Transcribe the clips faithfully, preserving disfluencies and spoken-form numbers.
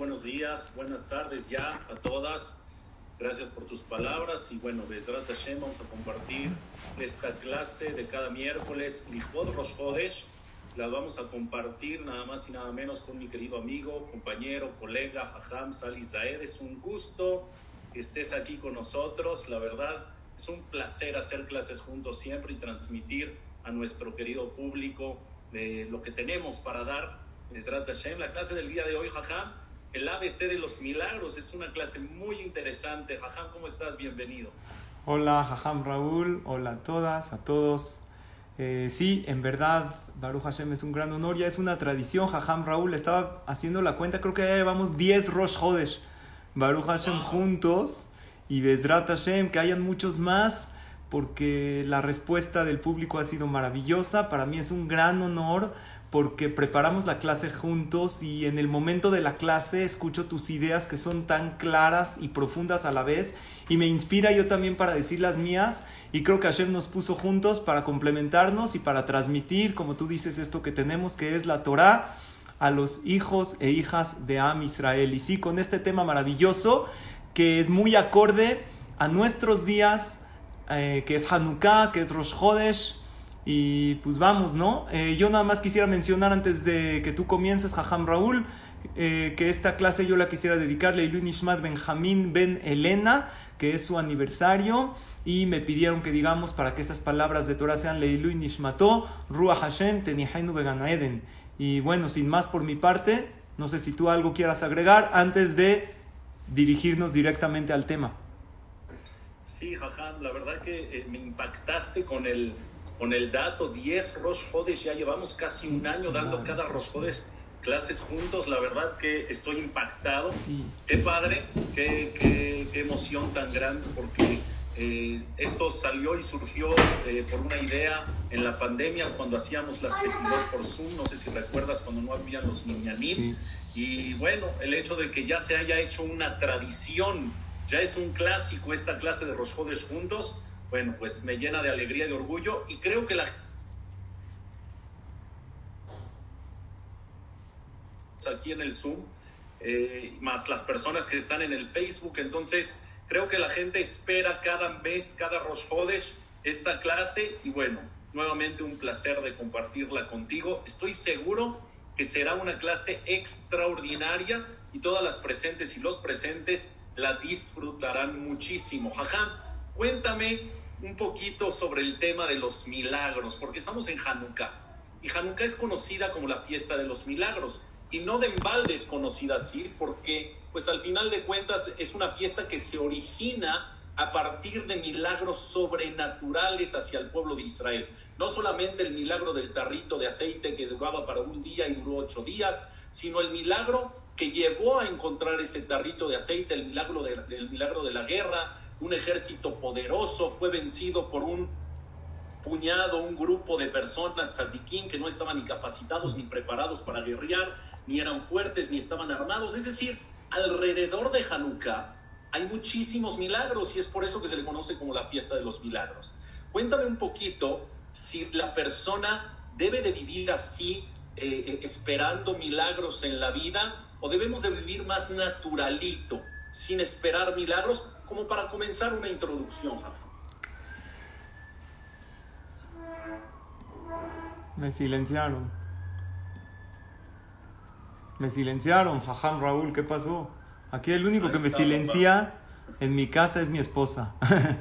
buenos días, buenas tardes ya a todas. Gracias por tus palabras y bueno, Be'ezrat Hashem vamos a compartir esta clase de cada miércoles, Lichvod Rosh Chodesh. La vamos a compartir nada más y nada menos con mi querido amigo, compañero, colega, Jajam Sali Zaed. Es un gusto que estés aquí con nosotros. La verdad, es un placer hacer clases juntos siempre y transmitir a nuestro querido público de lo que tenemos para dar. Be'ezrat Hashem, la clase del día de hoy, Jajam, el A B C de los milagros, es una clase muy interesante. Jajam, ¿cómo estás? Bienvenido. Hola, Jajam Raúl, hola a todas, a todos. Eh, sí, en verdad, Baruch Hashem es un gran honor, ya es una tradición. Jajam Raúl, estaba haciendo la cuenta, creo que ya llevamos diez Rosh Chodesh, Baruch Hashem, wow, juntos, y Be'ezrat Hashem, que hayan muchos más, porque la respuesta del público ha sido maravillosa. Para mí es un gran honor, porque preparamos la clase juntos y en el momento de la clase escucho tus ideas que son tan claras y profundas a la vez, y me inspira yo también para decir las mías, y creo que Hashem nos puso juntos para complementarnos y para transmitir, como tú dices, esto que tenemos, que es la Torah, a los hijos e hijas de Am Israel. Y sí, con este tema maravilloso, que es muy acorde a nuestros días, eh, que es Hanukkah, que es Rosh Chodesh. Y pues vamos, ¿no? Eh, yo nada más quisiera mencionar antes de que tú comiences, Jajam Raúl, eh, que esta clase yo la quisiera dedicarle a Ilui Nishmat Benjamín Ben Elena, que es su aniversario, y me pidieron que digamos para que estas palabras de Torah sean Leilui Nishmato, Ruach Hashem, Tenihainu Began Eden. Y bueno, sin más por mi parte, no sé si tú algo quieras agregar antes de dirigirnos directamente al tema. Sí, Jajam, la verdad que eh, me impactaste con el... Con el dato, diez Rosh Chodesh, ya llevamos casi sí, un año dando vale. cada Rosh Chodesh clases juntos. La verdad que estoy impactado. Sí. Qué padre, qué, qué, qué emoción tan grande, porque eh, esto salió y surgió eh, por una idea en la pandemia, cuando hacíamos las Tefilot por Zoom. No sé si recuerdas cuando no habían los Minyanim. Sí. Y bueno, el hecho de que ya se haya hecho una tradición, ya es un clásico esta clase de Rosh Chodesh juntos. Bueno, pues me llena de alegría y de orgullo, y creo que la aquí en el Zoom, eh, más las personas que están en el Facebook, entonces creo que la gente espera cada mes, cada Rosh Chodesh, esta clase, y bueno, nuevamente un placer de compartirla contigo. Estoy seguro que será una clase extraordinaria y todas las presentes y los presentes la disfrutarán muchísimo. Jajam, cuéntame un poquito sobre el tema de los milagros, porque estamos en Hanukkah, y Hanukkah es conocida como la fiesta de los milagros, y no de embalde es conocida así, porque pues al final de cuentas es una fiesta que se origina a partir de milagros sobrenaturales hacia el pueblo de Israel. No solamente el milagro del tarrito de aceite que duraba para un día y duró ocho días, sino el milagro que llevó a encontrar ese tarrito de aceite, el milagro de, el milagro de la guerra. Un ejército poderoso fue vencido por un puñado, un grupo de personas, tzadikim, que no estaban ni capacitados ni preparados para guerrear, ni eran fuertes, ni estaban armados. Es decir, alrededor de Hanukkah hay muchísimos milagros, y es por eso que se le conoce como la fiesta de los milagros. Cuéntame un poquito si la persona debe de vivir así, eh, esperando milagros en la vida, o debemos de vivir más naturalito, sin esperar milagros, como para comenzar una introducción, Jafra. Me silenciaron. Me silenciaron, Jajam Raúl, ¿qué pasó? Aquí el único Ahí que me silencia papá. en mi casa es mi esposa.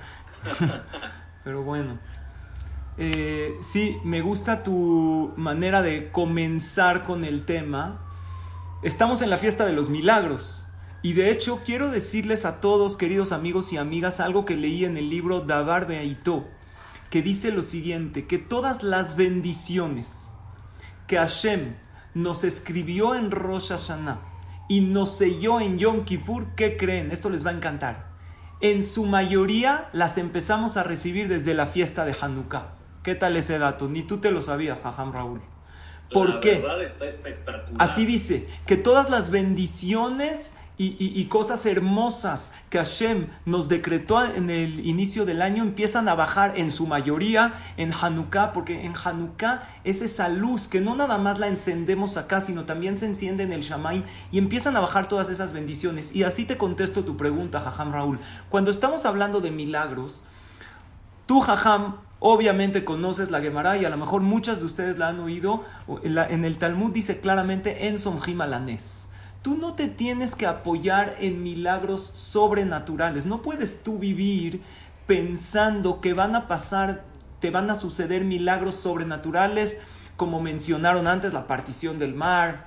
Pero bueno. Eh, sí, me gusta tu manera de comenzar con el tema. Estamos en la fiesta de los milagros. Y de hecho quiero decirles a todos, queridos amigos y amigas, algo que leí en el libro Davar Be'aito, que dice lo siguiente, que todas las bendiciones que Hashem nos escribió en Rosh Hashanah y nos selló en Yom Kippur, ¿qué creen? Esto les va a encantar. En su mayoría las empezamos a recibir desde la fiesta de Hanukkah. ¿Qué tal ese dato? Ni tú te lo sabías, Jajam Raúl. ¿Por la qué? verdad está espectacular. Así dice, que todas las bendiciones y, y, y cosas hermosas que Hashem nos decretó en el inicio del año empiezan a bajar en su mayoría en Hanukkah, porque en Hanukkah es esa luz que no nada más la encendemos acá, sino también se enciende en el Shamaim y empiezan a bajar todas esas bendiciones. Y así te contesto tu pregunta, Jajam Raúl. Cuando estamos hablando de milagros, tú, Jajam, obviamente conoces la Gemara y a lo mejor muchas de ustedes la han oído. En el Talmud dice claramente en Somjim Alanes. Tú no te tienes que apoyar en milagros sobrenaturales. No puedes tú vivir pensando que van a pasar, te van a suceder milagros sobrenaturales, como mencionaron antes, la partición del mar,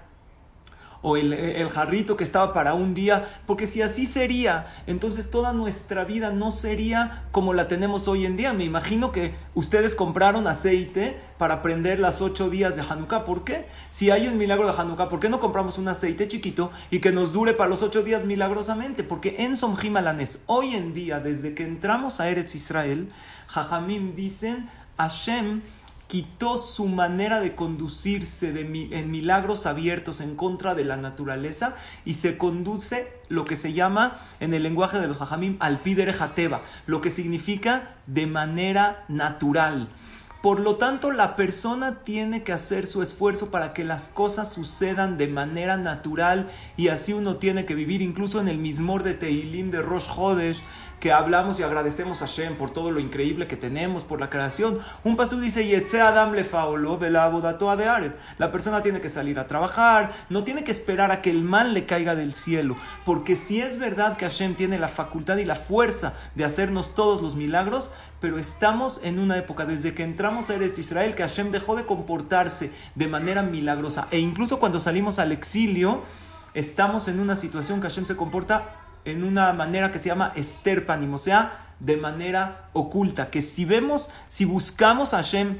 o el, el jarrito que estaba para un día, porque si así sería, entonces toda nuestra vida no sería como la tenemos hoy en día. Me imagino que ustedes compraron aceite para prender las ocho días de Hanukkah. ¿Por qué? Si hay un milagro de Hanukkah, ¿por qué no compramos un aceite chiquito y que nos dure para los ocho días milagrosamente? Porque en Somjim Alanes, hoy en día, desde que entramos a Eretz Israel, Jajamim dicen, Hashem quitó su manera de conducirse de, en milagros abiertos en contra de la naturaleza y se conduce lo que se llama en el lenguaje de los Jajamim al pi derech hateva, lo que significa de manera natural. Por lo tanto, la persona tiene que hacer su esfuerzo para que las cosas sucedan de manera natural y así uno tiene que vivir. Incluso en el Mizmor de Tehilim de Rosh Chodesh, que hablamos y agradecemos a Hashem por todo lo increíble que tenemos, por la creación. Un pasú dice, Yetze Adam lefaolo velavodato adeareb. La persona tiene que salir a trabajar, no tiene que esperar a que el mal le caiga del cielo. Porque si es verdad que Hashem tiene la facultad y la fuerza de hacernos todos los milagros, pero estamos en una época, desde que entramos a Eretz Israel, que Hashem dejó de comportarse de manera milagrosa. E incluso cuando salimos al exilio, estamos en una situación que Hashem se comporta en una manera que se llama Ester Panim, o sea, de manera oculta, que si vemos, si buscamos a Hashem,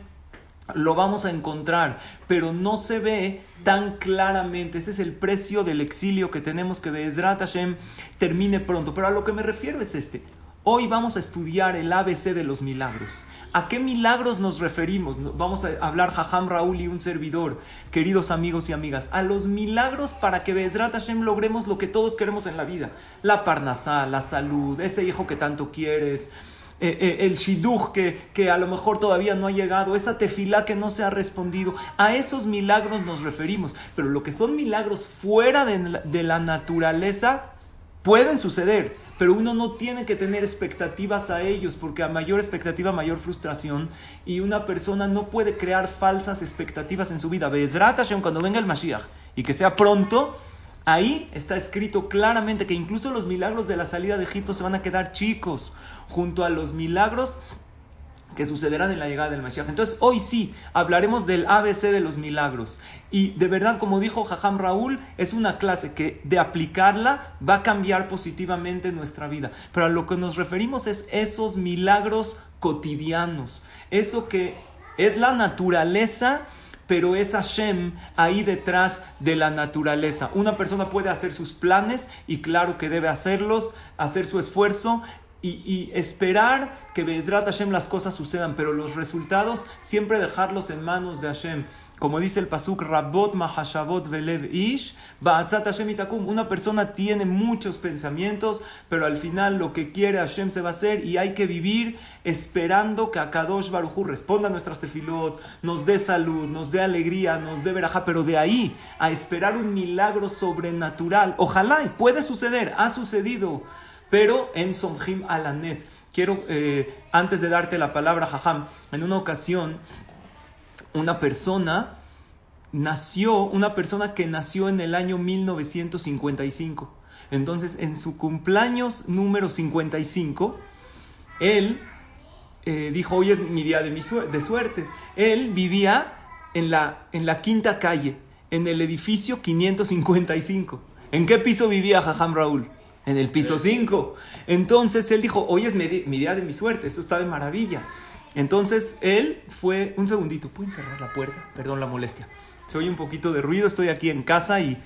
lo vamos a encontrar, pero no se ve tan claramente. Ese es el precio del exilio que tenemos, que Be'ezrat Hashem termine pronto. Pero a lo que me refiero es este. Hoy vamos a estudiar el A B C de los milagros. ¿A qué milagros nos referimos? Vamos a hablar Jajam Raúl y un servidor, queridos amigos y amigas, a los milagros para que Be'ezrat Hashem logremos lo que todos queremos en la vida. La parnasá, la salud, ese hijo que tanto quieres, eh, eh, el shidduch que, que a lo mejor todavía no ha llegado, esa tefilá que no se ha respondido. A esos milagros nos referimos. Pero lo que son milagros fuera de, de la naturaleza pueden suceder, pero uno no tiene que tener expectativas a ellos, porque a mayor expectativa, mayor frustración, y una persona no puede crear falsas expectativas en su vida. Be'ezrat Hashem, cuando venga el Mashiach, y que sea pronto, ahí está escrito claramente que incluso los milagros de la salida de Egipto se van a quedar chicos, junto a los milagros que sucederán en la llegada del Mashiach. Entonces, hoy sí, hablaremos del A B C de los milagros. Y de verdad, como dijo Jajam Raúl, es una clase que de aplicarla va a cambiar positivamente nuestra vida. Pero a lo que nos referimos es esos milagros cotidianos. Eso que es la naturaleza, pero es Hashem ahí detrás de la naturaleza. Una persona puede hacer sus planes y claro que debe hacerlos, hacer su esfuerzo, Y, y esperar que Be'ezrat Hashem las cosas sucedan, pero los resultados siempre dejarlos en manos de Hashem. Como dice el pasuk, Rabot mahashavot velev ish, ba'atzat Hashem itakum. Una persona tiene muchos pensamientos, pero al final lo que quiere Hashem se va a hacer, y hay que vivir esperando que Akadosh Baruj Hu responda a nuestras tefilot, nos dé salud, nos dé alegría, nos dé verajá, pero de ahí a esperar un milagro sobrenatural, ojalá, y puede suceder, ha sucedido, pero en Somjim Alanes. Quiero, eh, antes de darte la palabra, Jajam, en una ocasión, una persona nació, una persona que nació en el año mil novecientos cincuenta y cinco. Entonces, en su cumpleaños número cincuenta y cinco, él eh, dijo, hoy es mi día de, mi su- de suerte. Él vivía en la, en la quinta calle, en el edificio quinientos cincuenta y cinco. ¿En qué piso vivía Jajam Raúl? En el piso cinco. Entonces él dijo, hoy es mi, mi día de mi suerte, esto está de maravilla. Entonces él fue, un segundito, ¿pueden cerrar la puerta? Perdón la molestia. Se oye un poquito de ruido, estoy aquí en casa y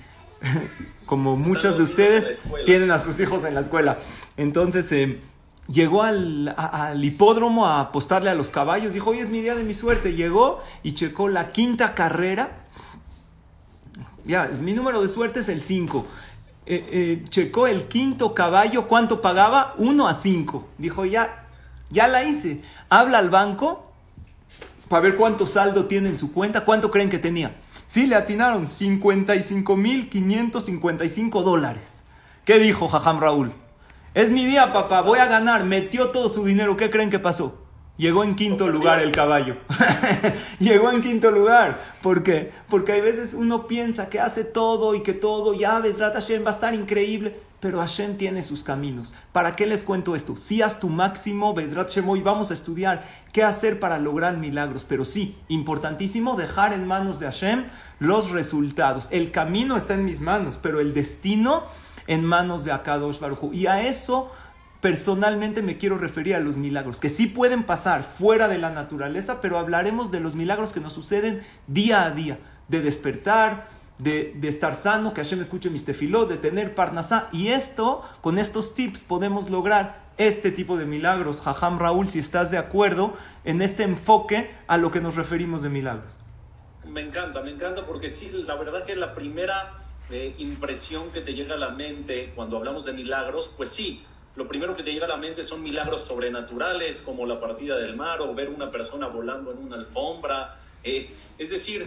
como muchos de ustedes tienen a sus hijos en la escuela. Entonces eh, llegó al, a, al hipódromo a apostarle a los caballos, dijo, hoy es mi día de mi suerte. Llegó y checó la quinta carrera. Ya, es, mi número de suerte es el cinco. eh, eh, checó el quinto caballo, ¿cuánto pagaba? uno a cinco. Dijo, ya, ya la hice. Habla al banco para ver cuánto saldo tiene en su cuenta. ¿Cuánto creen que tenía? Sí, le atinaron cincuenta y cinco mil quinientos cincuenta y cinco dólares. ¿Qué dijo Jajam Raúl? Es mi día, papá, voy a ganar. Metió todo su dinero. ¿Qué creen que pasó? Llegó en quinto lugar el caballo. Llegó en quinto lugar. ¿Por qué? Porque hay veces uno piensa que hace todo y que todo, ya Bezrat Hashem va a estar increíble. Pero Hashem tiene sus caminos. ¿Para qué les cuento esto? Sí, haz tu máximo, Bezrat Hashem, hoy vamos a estudiar qué hacer para lograr milagros. Pero sí, importantísimo dejar en manos de Hashem los resultados. El camino está en mis manos, pero el destino en manos de Akadosh Baruj Hu. Y a eso personalmente me quiero referir a los milagros, que sí pueden pasar fuera de la naturaleza, pero hablaremos de los milagros que nos suceden día a día, de despertar, de, de estar sano, que Hashem escuche mis tefilot, de tener parnasá, y esto, con estos tips podemos lograr este tipo de milagros. Jajam Raúl, si estás de acuerdo en este enfoque a lo que nos referimos de milagros. Me encanta, me encanta, porque sí, la verdad que la primera eh, impresión que te llega a la mente cuando hablamos de milagros, pues sí, lo primero que te llega a la mente son milagros sobrenaturales, como la partida del mar o ver una persona volando en una alfombra. Eh, es decir,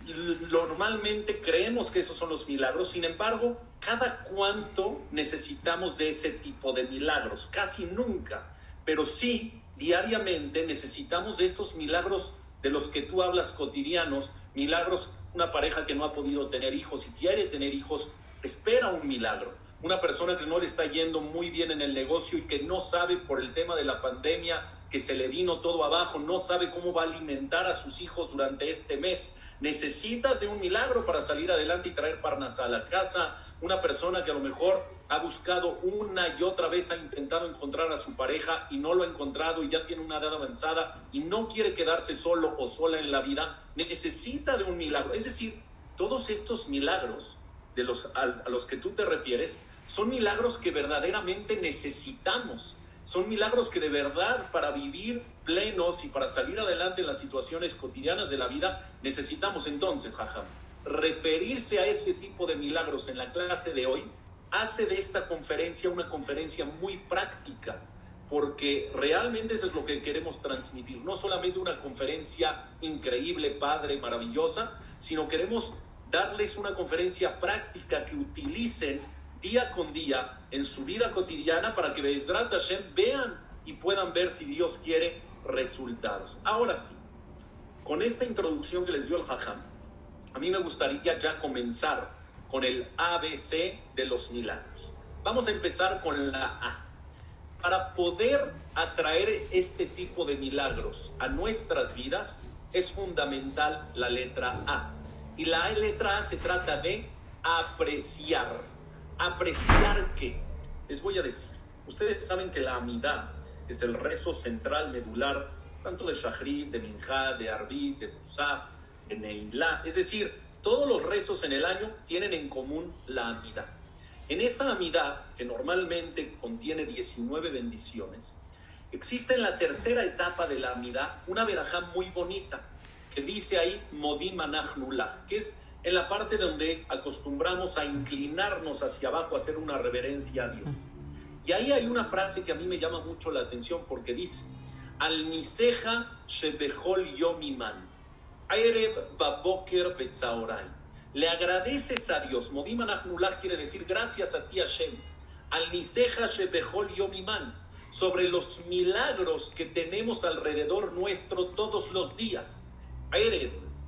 normalmente creemos que esos son los milagros. Sin embargo, ¿cada cuánto necesitamos de ese tipo de milagros? Casi nunca. Pero sí, diariamente necesitamos de estos milagros de los que tú hablas cotidianos. Milagros, una pareja que no ha podido tener hijos y quiere tener hijos, espera un milagro. Una persona que no le está yendo muy bien en el negocio y que no sabe por el tema de la pandemia que se le vino todo abajo, no sabe cómo va a alimentar a sus hijos durante este mes. Necesita de un milagro para salir adelante y traer parnasá a la casa. Una persona que a lo mejor ha buscado una y otra vez, ha intentado encontrar a su pareja y no lo ha encontrado y ya tiene una edad avanzada y no quiere quedarse solo o sola en la vida, necesita de un milagro. Es decir, todos estos milagros de los, a, a los que tú te refieres son milagros que verdaderamente necesitamos. Son milagros que de verdad, para vivir plenos y para salir adelante en las situaciones cotidianas de la vida, necesitamos. Entonces, Jajam, referirse a ese tipo de milagros en la clase de hoy hace de esta conferencia una conferencia muy práctica, porque realmente eso es lo que queremos transmitir. No solamente una conferencia increíble, padre, maravillosa, sino queremos darles una conferencia práctica que utilicen día con día en su vida cotidiana para que Bezrat Hashem vean y puedan ver, si Dios quiere, resultados. Ahora sí, con esta introducción que les dio el Jajam, a mí me gustaría ya comenzar con el A B C de los milagros. Vamos a empezar con la A. Para poder atraer este tipo de milagros a nuestras vidas, es fundamental la letra A. Y la letra A se trata de apreciar. ¿Apreciar qué? Les voy a decir. Ustedes saben que la Amidá es el rezo central medular, tanto de Shahrit, de Minjá, de Arbit, de Musaf, de Neilá. Es decir, todos los rezos en el año tienen en común la Amidá. En esa Amidá, que normalmente contiene diecinueve bendiciones, existe en la tercera etapa de la Amidá una verajá muy bonita, que dice ahí Modim Anachnu Lach, que es en la parte donde acostumbramos a inclinarnos hacia abajo, a hacer una reverencia a Dios. Y ahí hay una frase que a mí me llama mucho la atención, porque dice, Al Niseja Shebechol Yomiman, Erev Baboker Betzaorai. Le agradeces a Dios. Modim Anachnu Lach quiere decir gracias a ti, Hashem. Al Niseja Shebechol Yomiman, sobre los milagros que tenemos alrededor nuestro todos los días. Erev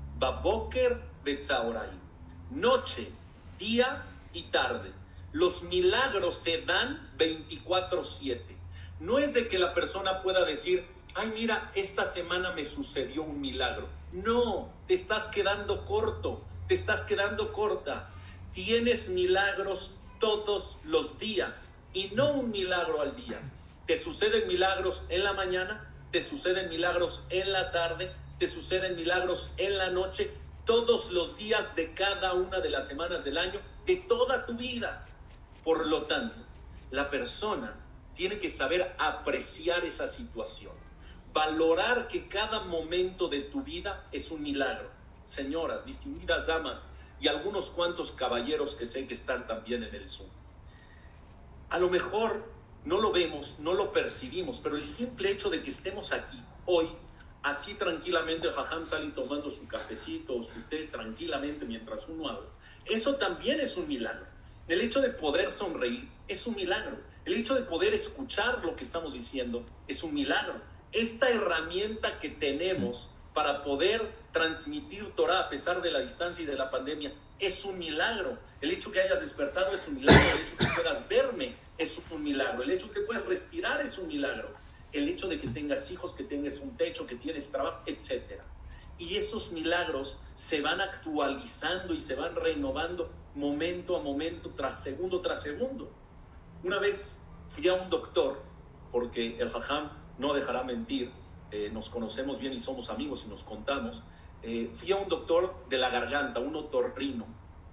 Baboker Betzaorai, noche, día y tarde. Los milagros se dan veinticuatro siete. No es de que la persona pueda decir, ay, mira, esta semana me sucedió un milagro. No, te estás quedando corto, te estás quedando corta. Tienes milagros todos los días y no un milagro al día. Te suceden milagros en la mañana, te suceden milagros en la tarde, te suceden milagros en la noche, todos los días de cada una de las semanas del año, de toda tu vida. Por lo tanto, la persona tiene que saber apreciar esa situación, valorar que cada momento de tu vida es un milagro. Señoras, distinguidas damas y algunos cuantos caballeros que sé que están también en el Zoom, A lo mejor no lo vemos, no lo percibimos, pero el simple hecho de que estemos aquí hoy, así tranquilamente, el Jajam sale tomando su cafecito o su té tranquilamente mientras uno habla, eso también es un milagro. El hecho de poder sonreír es un milagro. El hecho de poder escuchar lo que estamos diciendo es un milagro. Esta herramienta que tenemos para poder transmitir Torah a pesar de la distancia y de la pandemia es un milagro. El hecho que hayas despertado es un milagro. El hecho que puedas verme es un milagro. El hecho que puedas respirar es un milagro. El hecho de que tengas hijos, que tengas un techo, que tienes trabajo, etcétera. Y esos milagros se van actualizando y se van renovando momento a momento, tras segundo tras segundo. Una vez fui a un doctor, porque el Jajam no dejará mentir, eh, nos conocemos bien y somos amigos y nos contamos. Eh, fui a un doctor de la garganta, un otorrino.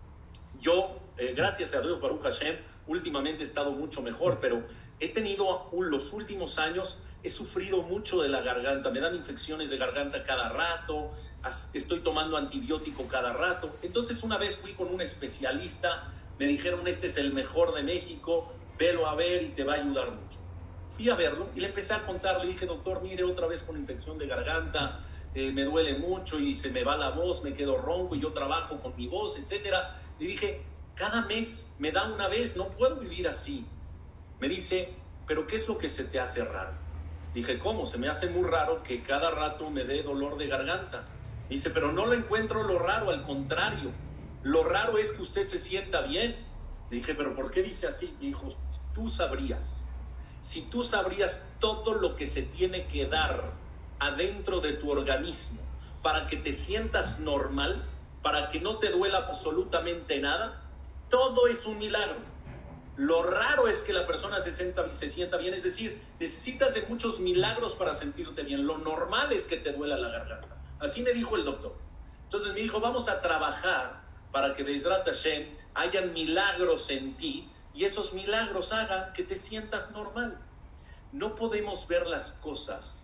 Yo, eh, gracias a Dios, Baruch Hashem, últimamente he estado mucho mejor, pero he tenido los últimos años, he sufrido mucho de la garganta, me dan infecciones de garganta cada rato, estoy tomando antibiótico cada rato. Entonces una vez fui con un especialista, me dijeron, este es el mejor de México, velo a ver y te va a ayudar mucho. Fui a verlo y le empecé a contar, le dije, doctor, mire, otra vez con infección de garganta, eh, me duele mucho y se me va la voz, me quedo ronco y yo trabajo con mi voz, etcétera. Le dije, cada mes me da una vez, no puedo vivir así. Me dice, ¿pero qué es lo que se te hace raro? Dije, ¿cómo? Se me hace muy raro que cada rato me dé dolor de garganta. Dice, pero no lo encuentro lo raro, al contrario. Lo raro es que usted se sienta bien. Dije, ¿pero por qué dice así? Dijo, tú sabrías. Si tú sabrías todo lo que se tiene que dar adentro de tu organismo para que te sientas normal, para que no te duela absolutamente nada, todo es un milagro. Lo raro es que la persona se sienta, se sienta bien, es decir, necesitas de muchos milagros para sentirte bien. Lo normal es que te duela la garganta. Así me dijo el doctor. Entonces me dijo, vamos a trabajar para que Be'ezrat Hashem hayan milagros en ti y esos milagros hagan que te sientas normal. No podemos ver las cosas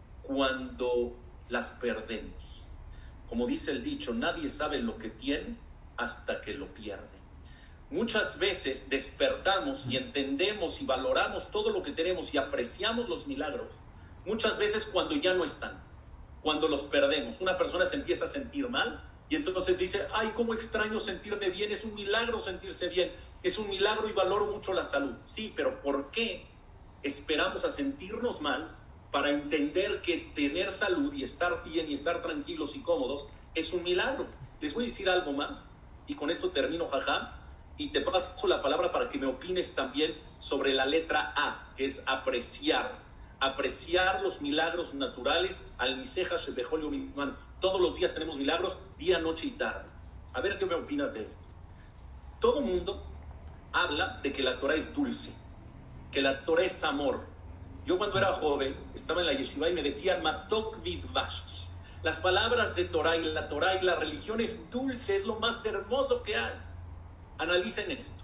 cuando las perdemos. Como dice el dicho, nadie sabe lo que tiene hasta que lo pierde. Muchas veces despertamos y entendemos y valoramos todo lo que tenemos y apreciamos los milagros. Muchas veces cuando ya no están, cuando los perdemos. Una persona se empieza a sentir mal y entonces dice, ay, cómo extraño sentirme bien, es un milagro sentirse bien, es un milagro y valoro mucho la salud. Sí, pero ¿por qué esperamos a sentirnos mal para entender que tener salud y estar bien y estar tranquilos y cómodos es un milagro? Les voy a decir algo más y con esto termino, Jajam, y te paso la palabra para que me opines también sobre la letra A, que es apreciar. Apreciar los milagros naturales. Al Miseja Shebejol Yom. Todos los días tenemos milagros, día, noche y tarde. A ver qué me opinas de esto. Todo mundo habla de que la Torah es dulce, que la Torah es amor. Yo cuando era joven estaba en la yeshiva y me decían Matok Vidvash. Las palabras de Torah y la Torah y la religión es dulce, es lo más hermoso que hay. Analicen esto.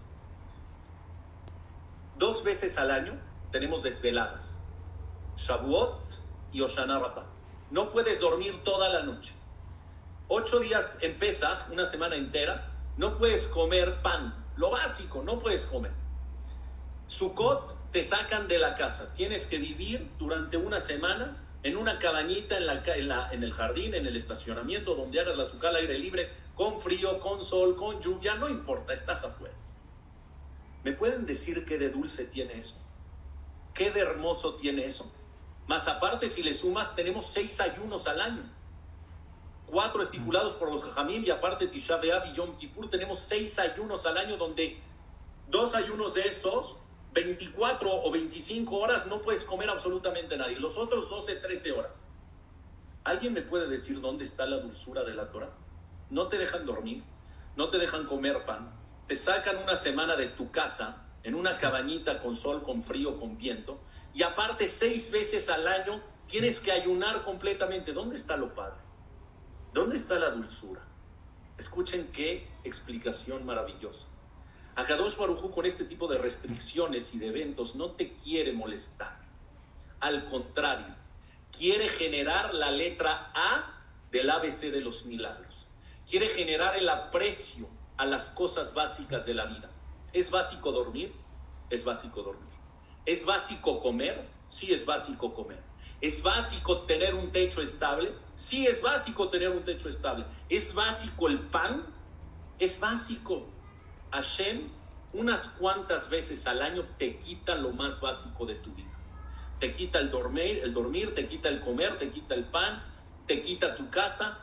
Dos veces al año tenemos desveladas, Shavuot y Hoshana Rabbah. No puedes dormir toda la noche. Ocho días en Pesach, una semana entera, no puedes comer pan. Lo básico, no puedes comer. Sukkot te sacan de la casa. Tienes que vivir durante una semana en una cabañita en, la, en, la, en el jardín, en el estacionamiento, donde hagas la sukkah al aire libre, con frío, con sol, con lluvia, no importa, estás afuera. ¿Me pueden decir qué de dulce tiene eso? ¿Qué de hermoso tiene eso? Más aparte, si le sumas, tenemos seis ayunos al año. Cuatro estipulados por los Jajamim y aparte Tisha B'Av y Yom Kippur, tenemos seis ayunos al año donde dos ayunos de estos, veinticuatro o veinticinco horas no puedes comer absolutamente nadie. Los otros doce, trece horas. ¿Alguien me puede decir dónde está la dulzura de la Torah? No te dejan dormir, no te dejan comer pan, te sacan una semana de tu casa en una cabañita con sol, con frío, con viento, y aparte seis veces al año tienes que ayunar completamente. ¿Dónde está lo padre? ¿Dónde está la dulzura? Escuchen qué explicación maravillosa. Akadosh Baruj Hu, con este tipo de restricciones y de eventos, no te quiere molestar. Al contrario, quiere generar la letra A del A B C de los milagros. Quiere generar el aprecio a las cosas básicas de la vida. ¿Es básico dormir? es básico dormir. ¿Es básico comer? Sí, es básico comer. ¿Es básico tener un techo estable? Sí, es básico tener un techo estable. ¿Es básico el pan? Es básico. Hashem, unas cuantas veces al año te quita lo más básico de tu vida. Te quita el dormir, el dormir, te quita el comer, te quita el pan, te quita tu casa.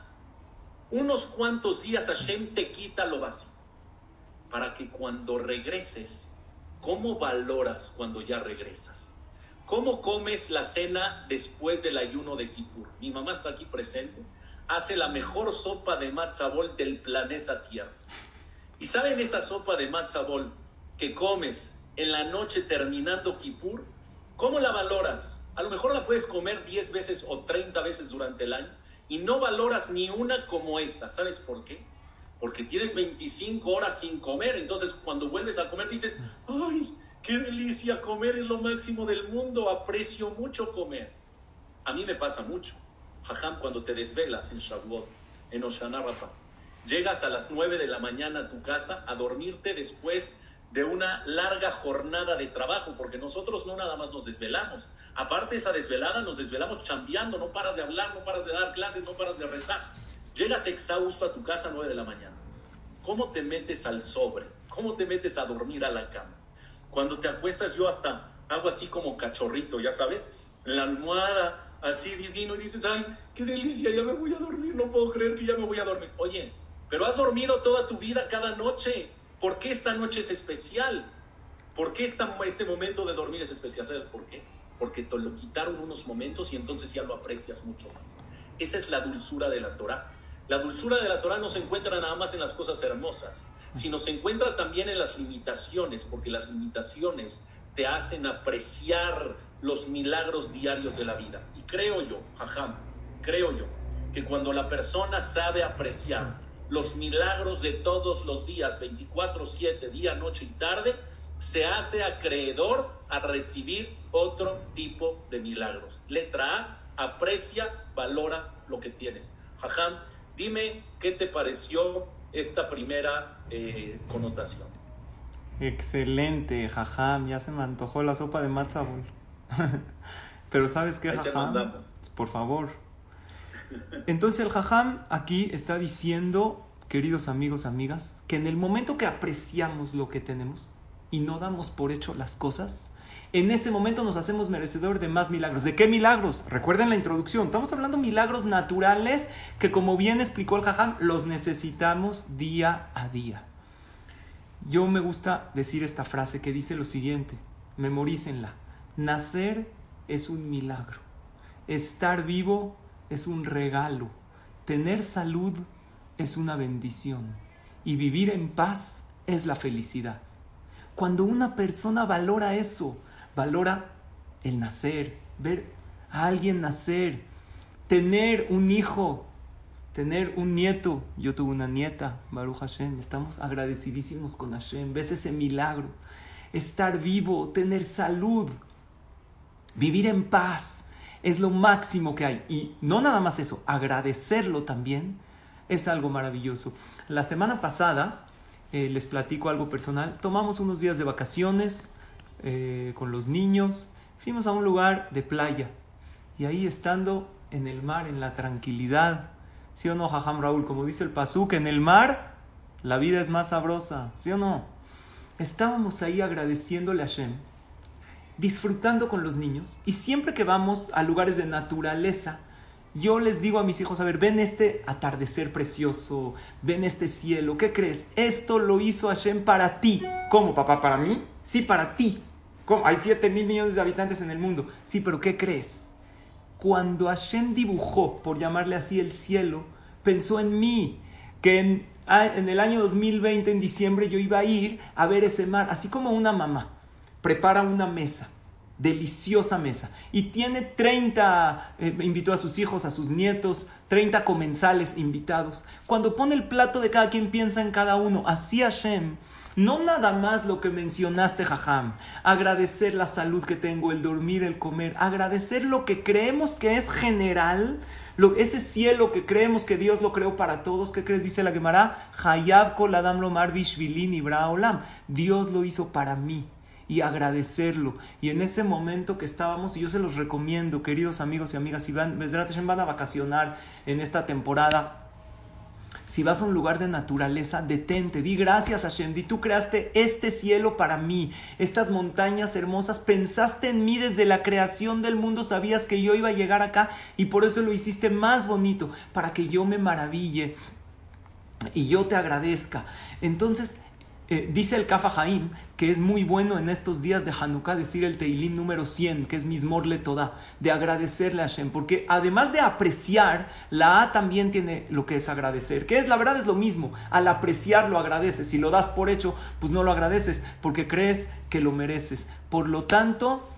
Unos cuantos días Hashem te quita lo básico. Para que cuando regreses, ¿cómo valoras cuando ya regresas? ¿Cómo comes la cena después del ayuno de Kippur? Mi mamá está aquí presente. Hace la mejor sopa de matzah-bol del planeta Tierra. ¿Y saben esa sopa de matzah-bol que comes en la noche terminando Kippur? ¿Cómo la valoras? A lo mejor la puedes comer diez veces o treinta veces durante el año y no valoras ni una como esa. ¿Sabes por qué? Porque tienes veinticinco horas sin comer. Entonces cuando vuelves a comer dices, ¡ay, qué delicia! Comer es lo máximo del mundo. Aprecio mucho comer. A mí me pasa mucho. Jajam, cuando te desvelas en Shavuot, en Hoshana Rabbah, llegas a las nueve de la mañana a tu casa a dormirte después de una larga jornada de trabajo, porque nosotros no nada más nos desvelamos. Aparte esa desvelada, nos desvelamos chambeando, no paras de hablar, no paras de dar clases, no paras de rezar. Llegas exhausto a tu casa a nueve de la mañana. ¿Cómo te metes al sobre? ¿Cómo te metes a dormir a la cama? Cuando te acuestas, yo hasta hago así como cachorrito, ya sabes, en la almohada, así divino, y dices, ay, qué delicia, ya me voy a dormir, no puedo creer que ya me voy a dormir. Oye, pero has dormido toda tu vida, cada noche. ¿Por qué esta noche es especial? ¿Por qué esta, este momento de dormir es especial? ¿Sabes por qué? Porque te lo quitaron unos momentos y entonces ya lo aprecias mucho más. Esa es la dulzura de la Torah. La dulzura de la Torah no se encuentra nada más en las cosas hermosas, sino se encuentra también en las limitaciones, porque las limitaciones te hacen apreciar los milagros diarios de la vida. Y creo yo, jajam, creo yo, que cuando la persona sabe apreciar los milagros de todos los días, veinticuatro siete, día, noche y tarde, se hace acreedor a recibir otro tipo de milagros. Letra A, aprecia, valora lo que tienes. Jajam, dime qué te pareció esta primera eh, connotación. Excelente, jajam, ya se me antojó la sopa de matzah-bol. Pero ¿sabes qué, jajam? Por favor. Entonces el jajam aquí está diciendo, queridos amigos, amigas, que en el momento que apreciamos lo que tenemos y no damos por hecho las cosas, en ese momento nos hacemos merecedor de más milagros. ¿De qué milagros? Recuerden la introducción. Estamos hablando de milagros naturales que, como bien explicó el jajam, los necesitamos día a día. Yo me gusta decir esta frase que dice lo siguiente, memorícenla. Nacer es un milagro. Estar vivo es un regalo. Tener salud es una bendición. Y vivir en paz es la felicidad. Cuando una persona valora eso, valora el nacer, ver a alguien nacer, tener un hijo, tener un nieto. Yo tuve una nieta, Baruch Hashem, estamos agradecidísimos con Hashem. Ves ese milagro. Estar vivo, tener salud, vivir en paz, es lo máximo que hay. Y no nada más eso, agradecerlo también es algo maravilloso. La semana pasada, eh, les platico algo personal, tomamos unos días de vacaciones eh, con los niños, fuimos a un lugar de playa y ahí estando en el mar, en la tranquilidad, ¿sí o no, Jajam Raúl? Como dice el pasuk, en el mar la vida es más sabrosa, ¿sí o no? Estábamos ahí agradeciéndole a Hashem, disfrutando con los niños, y siempre que vamos a lugares de naturaleza, yo les digo a mis hijos, a ver, ven este atardecer precioso, ven este cielo, ¿qué crees? Esto lo hizo Hashem para ti. ¿Cómo, papá? ¿Para mí? Sí, para ti. ¿Cómo? Hay siete mil millones de habitantes en el mundo. Sí, pero ¿qué crees? Cuando Hashem dibujó, por llamarle así, el cielo, pensó en mí, que en, en el año dos mil veinte, en diciembre, yo iba a ir a ver ese mar, así como una mamá prepara una mesa, deliciosa mesa, y tiene treinta, eh, invitó a sus hijos, a sus nietos, treinta comensales invitados. Cuando pone el plato de cada quien, piensa en cada uno. Así Hashem, no nada más lo que mencionaste, jajam, agradecer la salud que tengo, el dormir, el comer, agradecer lo que creemos que es general, lo, ese cielo que creemos que Dios lo creó para todos. ¿Qué crees? Dice la Gemara, Hayab kol adam lomar bishvili nibra olam. Dios lo hizo para mí. y agradecerlo. Y en ese momento que estábamos, y yo se los recomiendo, queridos amigos y amigas, si van, van a vacacionar en esta temporada, si vas a un lugar de naturaleza, detente, di gracias a Hashem, di tú creaste este cielo para mí, estas montañas hermosas, pensaste en mí desde la creación del mundo, sabías que yo iba a llegar acá y por eso lo hiciste más bonito, para que yo me maraville y yo te agradezca. Entonces, eh, dice el Kaf HaHaim que es muy bueno en estos días de Hanukkah decir el Teilim número cien, que es Mizmor LeTodah, de agradecerle a Hashem, porque además de apreciar, la A también tiene lo que es agradecer, que es, la verdad es lo mismo, al apreciar lo agradeces, si lo das por hecho, pues no lo agradeces, porque crees que lo mereces. Por lo tanto,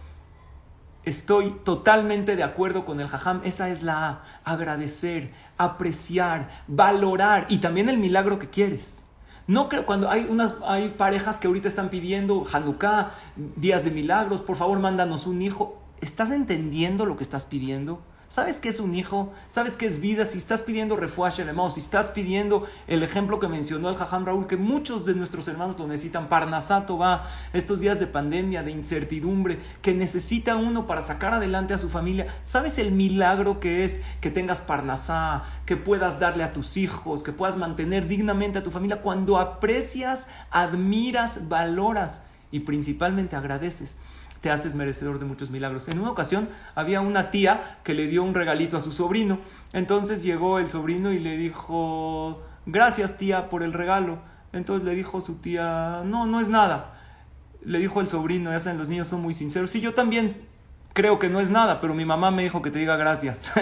estoy totalmente de acuerdo con el Jajam, esa es la A, agradecer, apreciar, valorar, y también el milagro que quieres. No creo, cuando hay unas hay parejas que ahorita están pidiendo Hanukkah, días de milagros, por favor mándanos un hijo. ¿Estás entendiendo lo que estás pidiendo? ¿Sabes qué es un hijo? ¿Sabes qué es vida? Si estás pidiendo refuah shelema, si estás pidiendo el ejemplo que mencionó el Jajam Raúl, que muchos de nuestros hermanos lo necesitan, Parnasá Tová, estos días de pandemia, de incertidumbre, que necesita uno para sacar adelante a su familia. ¿Sabes el milagro que es que tengas Parnasá, que puedas darle a tus hijos, que puedas mantener dignamente a tu familia? Cuando aprecias, admiras, valoras y principalmente agradeces, te haces merecedor de muchos milagros. En una ocasión había una tía que le dio un regalito a su sobrino. Entonces llegó el sobrino y le dijo, gracias tía por el regalo. Entonces le dijo su tía, no, no es nada. Le dijo el sobrino, ya saben, los niños son muy sinceros. Sí, yo también creo que no es nada, pero mi mamá me dijo que te diga gracias.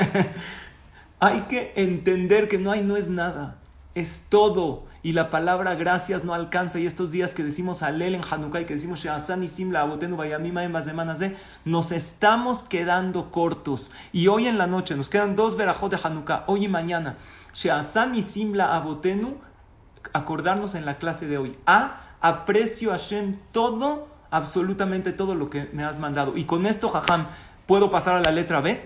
Hay que entender que no hay, no es nada. Es todo. Y la palabra gracias no alcanza. Y estos días que decimos Halel en Hanukkah y que decimos She'asan y Simla Abotenu Bayamim Haem Semanas de, nos estamos quedando cortos. Y hoy en la noche nos quedan dos verajot de Hanukkah, hoy y mañana. She'asan y Simla Abotenu, acordarnos en la clase de hoy. A, aprecio a Hashem todo, absolutamente todo lo que me has mandado. Y con esto, Jajam, ¿puedo pasar a la letra B?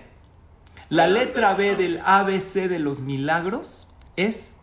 La letra B del A B C de los milagros es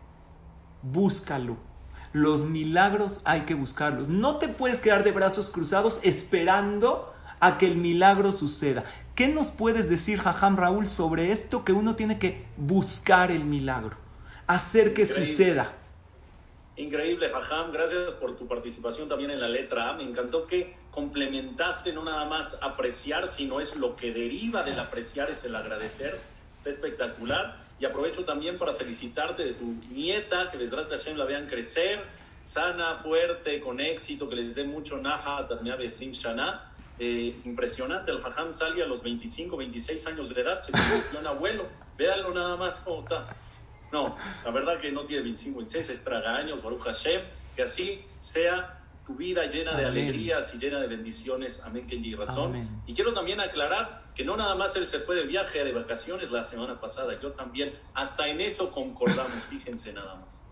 búscalo. Los milagros hay que buscarlos. No te puedes quedar de brazos cruzados esperando a que el milagro suceda. ¿Qué nos puedes decir, Jajam Raúl, sobre esto que uno tiene que buscar el milagro? Hacer que Increíble. suceda. Increíble, Jajam. Gracias por tu participación también en la letra A. Me encantó que complementaste no nada más apreciar, sino es lo que deriva del apreciar, es el agradecer. Está espectacular. Y aprovecho también para felicitarte de tu nieta, que Bezrat Hashem la vean crecer, sana, fuerte, con éxito, que les dé mucho Naha, Tadmea Besim Shana. Eh, impresionante, el Jajam Sali a los veinticinco, veintiséis años de edad se convirtió en abuelo. Véanlo nada más cómo está. No, la verdad que no tiene veinticinco, veintiséis, es tragaños, Baruch Hashem, que así sea tu vida llena de Amén. Alegrías y llena de bendiciones. Amén, Kenji Razón. Amén. Y quiero también aclarar que no nada más él se fue de viaje, de vacaciones la semana pasada, yo también, hasta en eso concordamos, fíjense nada más.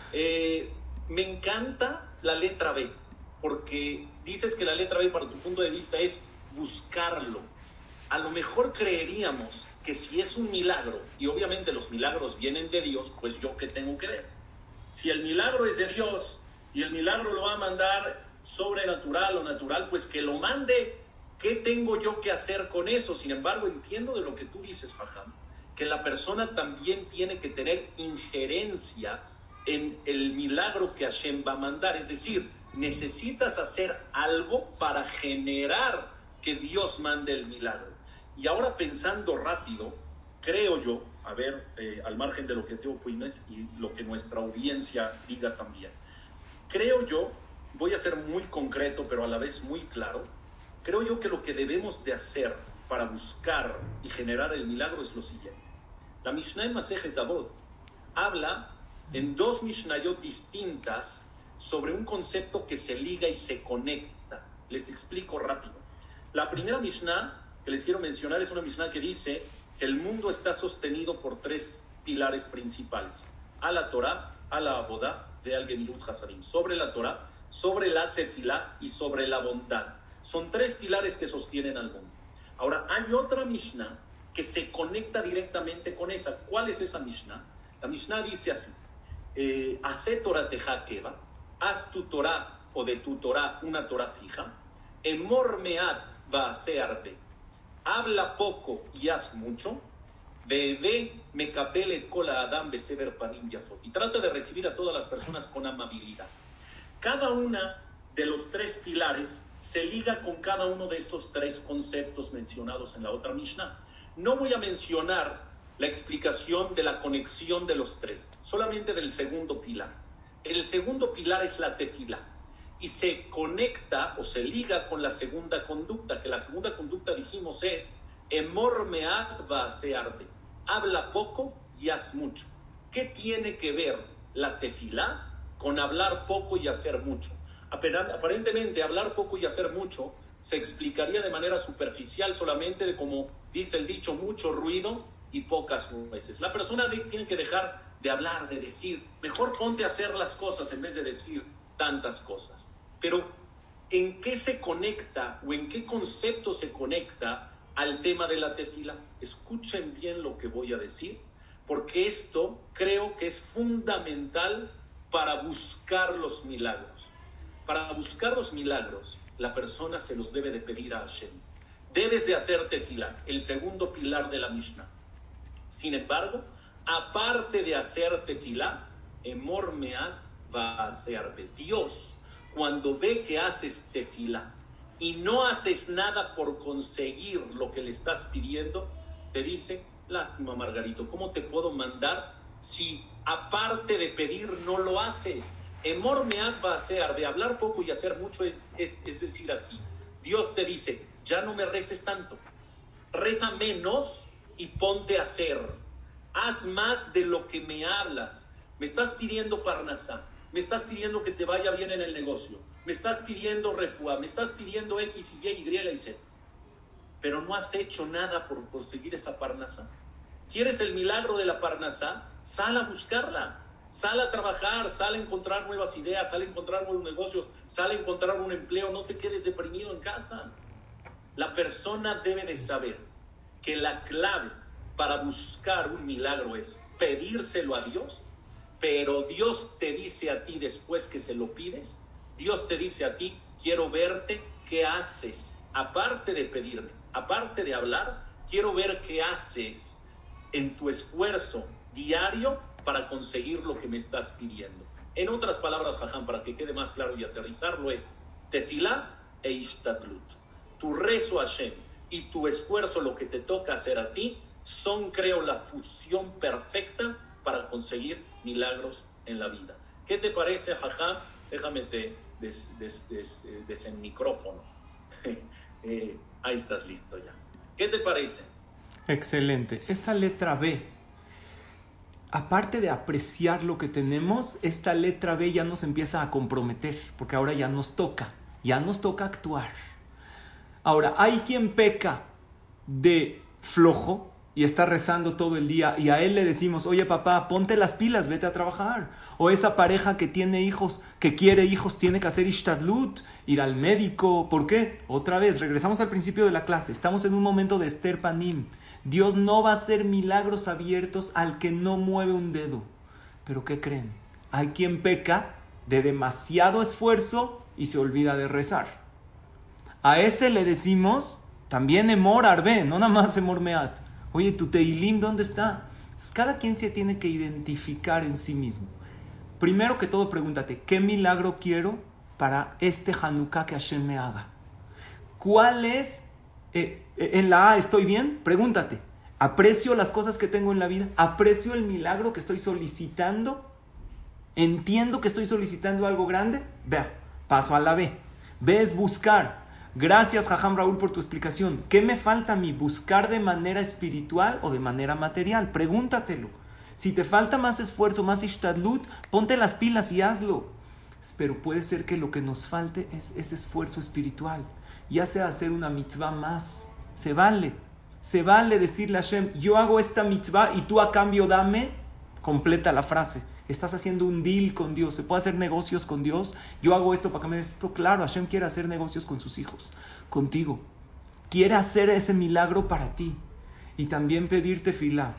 Eh, me encanta la letra B, porque dices que la letra B, para tu punto de vista, es buscarlo. A lo mejor creeríamos que si es un milagro, y obviamente los milagros vienen de Dios, pues yo qué tengo que ver. Si el milagro es de Dios, y el milagro lo va a mandar sobrenatural o natural, pues que lo mande. ¿Qué tengo yo que hacer con eso? Sin embargo, entiendo de lo que tú dices, Fajam, que la persona también tiene que tener injerencia en el milagro que Hashem va a mandar. Es decir, necesitas hacer algo para generar que Dios mande el milagro. Y ahora pensando rápido, creo yo, a ver, eh, al margen de lo que Teo Cuines y lo que nuestra audiencia diga también, creo yo, voy a ser muy concreto, pero a la vez muy claro, creo yo que lo que debemos de hacer para buscar y generar el milagro es lo siguiente. La Mishnah en Masejet Avot habla en dos Mishnayot distintas sobre un concepto que se liga y se conecta. Les explico rápido. La primera Mishnah que les quiero mencionar es una Mishnah que dice que el mundo está sostenido por tres pilares principales. A la Torah, a la Avodá, de al Gemilut Hasadim. Sobre la Torah, sobre la Tefilá y sobre la bondad. Son tres pilares que sostienen al mundo. Ahora, hay otra Mishnah que se conecta directamente con esa. ¿Cuál es esa Mishnah? La Mishnah dice así: eh, Hacé Torah teja keva, haz tu Torah o de tu Torah una Torah fija, Emor meat va'ase arbe. Habla poco y haz mucho. Bebe mekabel et kol ha'adam besever panim yafot. Y trata de recibir a todas las personas con amabilidad. Cada una de los tres pilares se liga con cada uno de estos tres conceptos mencionados en la otra Mishnah. No voy a mencionar la explicación de la conexión de los tres, solamente del segundo pilar. El segundo pilar es la tefilá y se conecta o se liga con la segunda conducta, que la segunda conducta dijimos es Emor meat va'ase arbe. Habla poco y haz mucho. ¿Qué tiene que ver la tefilá con hablar poco y hacer mucho? Aparentemente hablar poco y hacer mucho se explicaría de manera superficial solamente de como dice el dicho, mucho ruido y pocas nueces. La persona tiene que dejar de hablar, de decir, mejor ponte a hacer las cosas en vez de decir tantas cosas. Pero ¿en qué se conecta o en qué concepto se conecta al tema de la tefila? Escuchen bien lo que voy a decir, porque esto creo que es fundamental para buscar los milagros. Para buscar los milagros, la persona se los debe de pedir a Hashem. Debes de hacer tefila, el segundo pilar de la Mishnah. Sin embargo, aparte de hacer tefila, Emor meat va'ase arbe. Dios, cuando ve que haces tefila y no haces nada por conseguir lo que le estás pidiendo, te dice, lástima Margarito, ¿cómo te puedo mandar si aparte de pedir no lo haces? Emor meat va'ase arbe, hablar poco y hacer mucho es, es, es decir así. Dios te dice, ya no me reces tanto, reza menos y ponte a hacer. Haz más de lo que me hablas. Me estás pidiendo parnasá, me estás pidiendo que te vaya bien en el negocio, me estás pidiendo refuá, me estás pidiendo X y Y, Y y Z. Pero no has hecho nada por conseguir esa parnasá. ¿Quieres el milagro de la parnasá? Sal a buscarla. Sal a trabajar, sal a encontrar nuevas ideas, sal a encontrar nuevos negocios, sal a encontrar un empleo, no te quedes deprimido en casa. La persona debe de saber que la clave para buscar un milagro es pedírselo a Dios, pero Dios te dice a ti después que se lo pides, Dios te dice a ti, quiero verte qué haces, aparte de pedirme, aparte de hablar, quiero ver qué haces en tu esfuerzo diario para conseguir lo que me estás pidiendo. En otras palabras, Jajam, para que quede más claro y aterrizarlo es tefilá e ishtadlut. Tu rezo a Hashem y tu esfuerzo, lo que te toca hacer a ti, son, creo, la fusión perfecta para conseguir milagros en la vida. ¿Qué te parece, Jajam? Déjame te des, des, des, des, des en micrófono. eh, ahí estás listo ya. ¿Qué te parece? Excelente. Esta letra B, aparte de apreciar lo que tenemos, esta letra B ya nos empieza a comprometer, porque ahora ya nos toca, ya nos toca actuar. Ahora, hay quien peca de flojo y está rezando todo el día y a él le decimos, oye papá, ponte las pilas, vete a trabajar. O esa pareja que tiene hijos, que quiere hijos, tiene que hacer ishtadlut, ir al médico. ¿Por qué? Otra vez, regresamos al principio de la clase. Estamos en un momento de Esther Panim. Dios no va a hacer milagros abiertos al que no mueve un dedo. ¿Pero qué creen? Hay quien peca de demasiado esfuerzo y se olvida de rezar. A ese le decimos también Emor arbe, no nada más Emor meat. Oye, tu Teilim, ¿dónde está? Cada quien se tiene que identificar en sí mismo. Primero que todo, pregúntate, ¿qué milagro quiero para este Hanukkah que Hashem me haga? ¿Cuál es? Eh, en la A, ¿estoy bien? Pregúntate. ¿Aprecio las cosas que tengo en la vida? ¿Aprecio el milagro que estoy solicitando? ¿Entiendo que estoy solicitando algo grande? Vea, paso a la B. B es buscar. Gracias, Jajam Raúl, por tu explicación. ¿Qué me falta a mí? ¿Buscar de manera espiritual o de manera material? Pregúntatelo. Si te falta más esfuerzo, más ishtadlut, ponte las pilas y hazlo. Pero puede ser que lo que nos falte es ese esfuerzo espiritual. Ya sea hacer una mitzvah más. Se vale. Se vale decirle a Hashem, yo hago esta mitzvah y tú a cambio dame. Completa la frase. Estás haciendo un deal con Dios. ¿Se puede hacer negocios con Dios? Yo hago esto para que me des esto. Claro, Hashem quiere hacer negocios con sus hijos, contigo. Quiere hacer ese milagro para ti. Y también pedirte tefilá.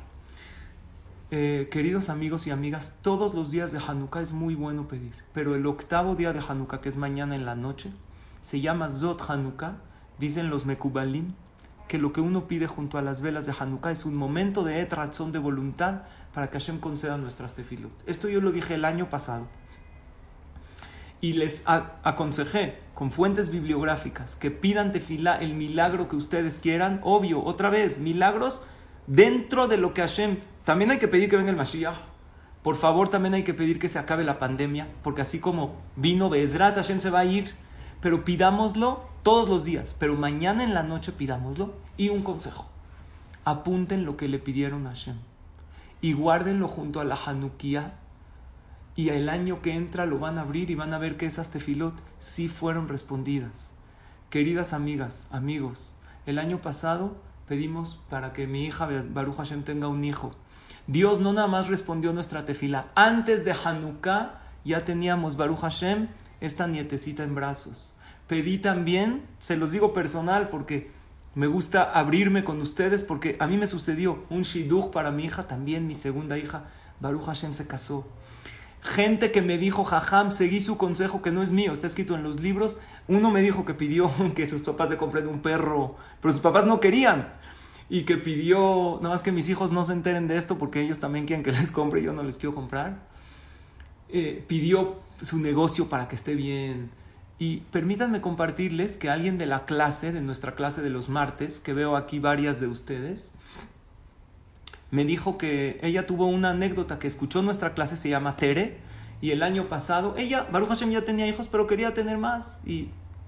Eh, queridos amigos y amigas, todos los días de Hanukkah es muy bueno pedir. Pero el octavo día de Hanukkah, que es mañana en la noche, se llama Zot Hanukkah. Dicen los Mekubalim que lo que uno pide junto a las velas de Hanukkah es un momento de et ratzon, de voluntad, para que Hashem conceda nuestras tefilot. Esto yo lo dije el año pasado. Y les a- aconsejé con fuentes bibliográficas que pidan tefilá, el milagro que ustedes quieran. Obvio, otra vez, milagros dentro de lo que Hashem. También hay que pedir que venga el Mashiach. Por favor, también hay que pedir que se acabe la pandemia, porque así como vino Be'ezrat, Hashem se va a ir. Pero pidámoslo todos los días, pero mañana en la noche pidámoslo. Y un consejo: apunten lo que le pidieron a Hashem y guárdenlo junto a la Hanukkah, y el año que entra lo van a abrir y van a ver que esas tefilot sí fueron respondidas. Queridas amigas, amigos, el año pasado pedimos para que mi hija Baruch Hashem tenga un hijo. Dios no nada más respondió nuestra tefila. Antes de Hanukkah ya teníamos Baruch Hashem esta nietecita en brazos. Pedí también, se los digo personal porque me gusta abrirme con ustedes, porque a mí me sucedió un shidduch para mi hija, también mi segunda hija, Baruch Hashem se casó. Gente que me dijo, jajam, seguí su consejo que no es mío, está escrito en los libros. Uno me dijo que pidió que sus papás le compren un perro, pero sus papás no querían. Y que pidió, nada más que mis hijos no se enteren de esto porque ellos también quieren que les compre y yo no les quiero comprar. Eh, pidió su negocio para que esté bien. Y permítanme compartirles que alguien de la clase, de nuestra clase de los martes, que veo aquí varias de ustedes, me dijo que ella tuvo una anécdota que escuchó nuestra clase, se llama Tere, y el año pasado, ella, Baruch Hashem, ya tenía hijos, pero quería tener más, y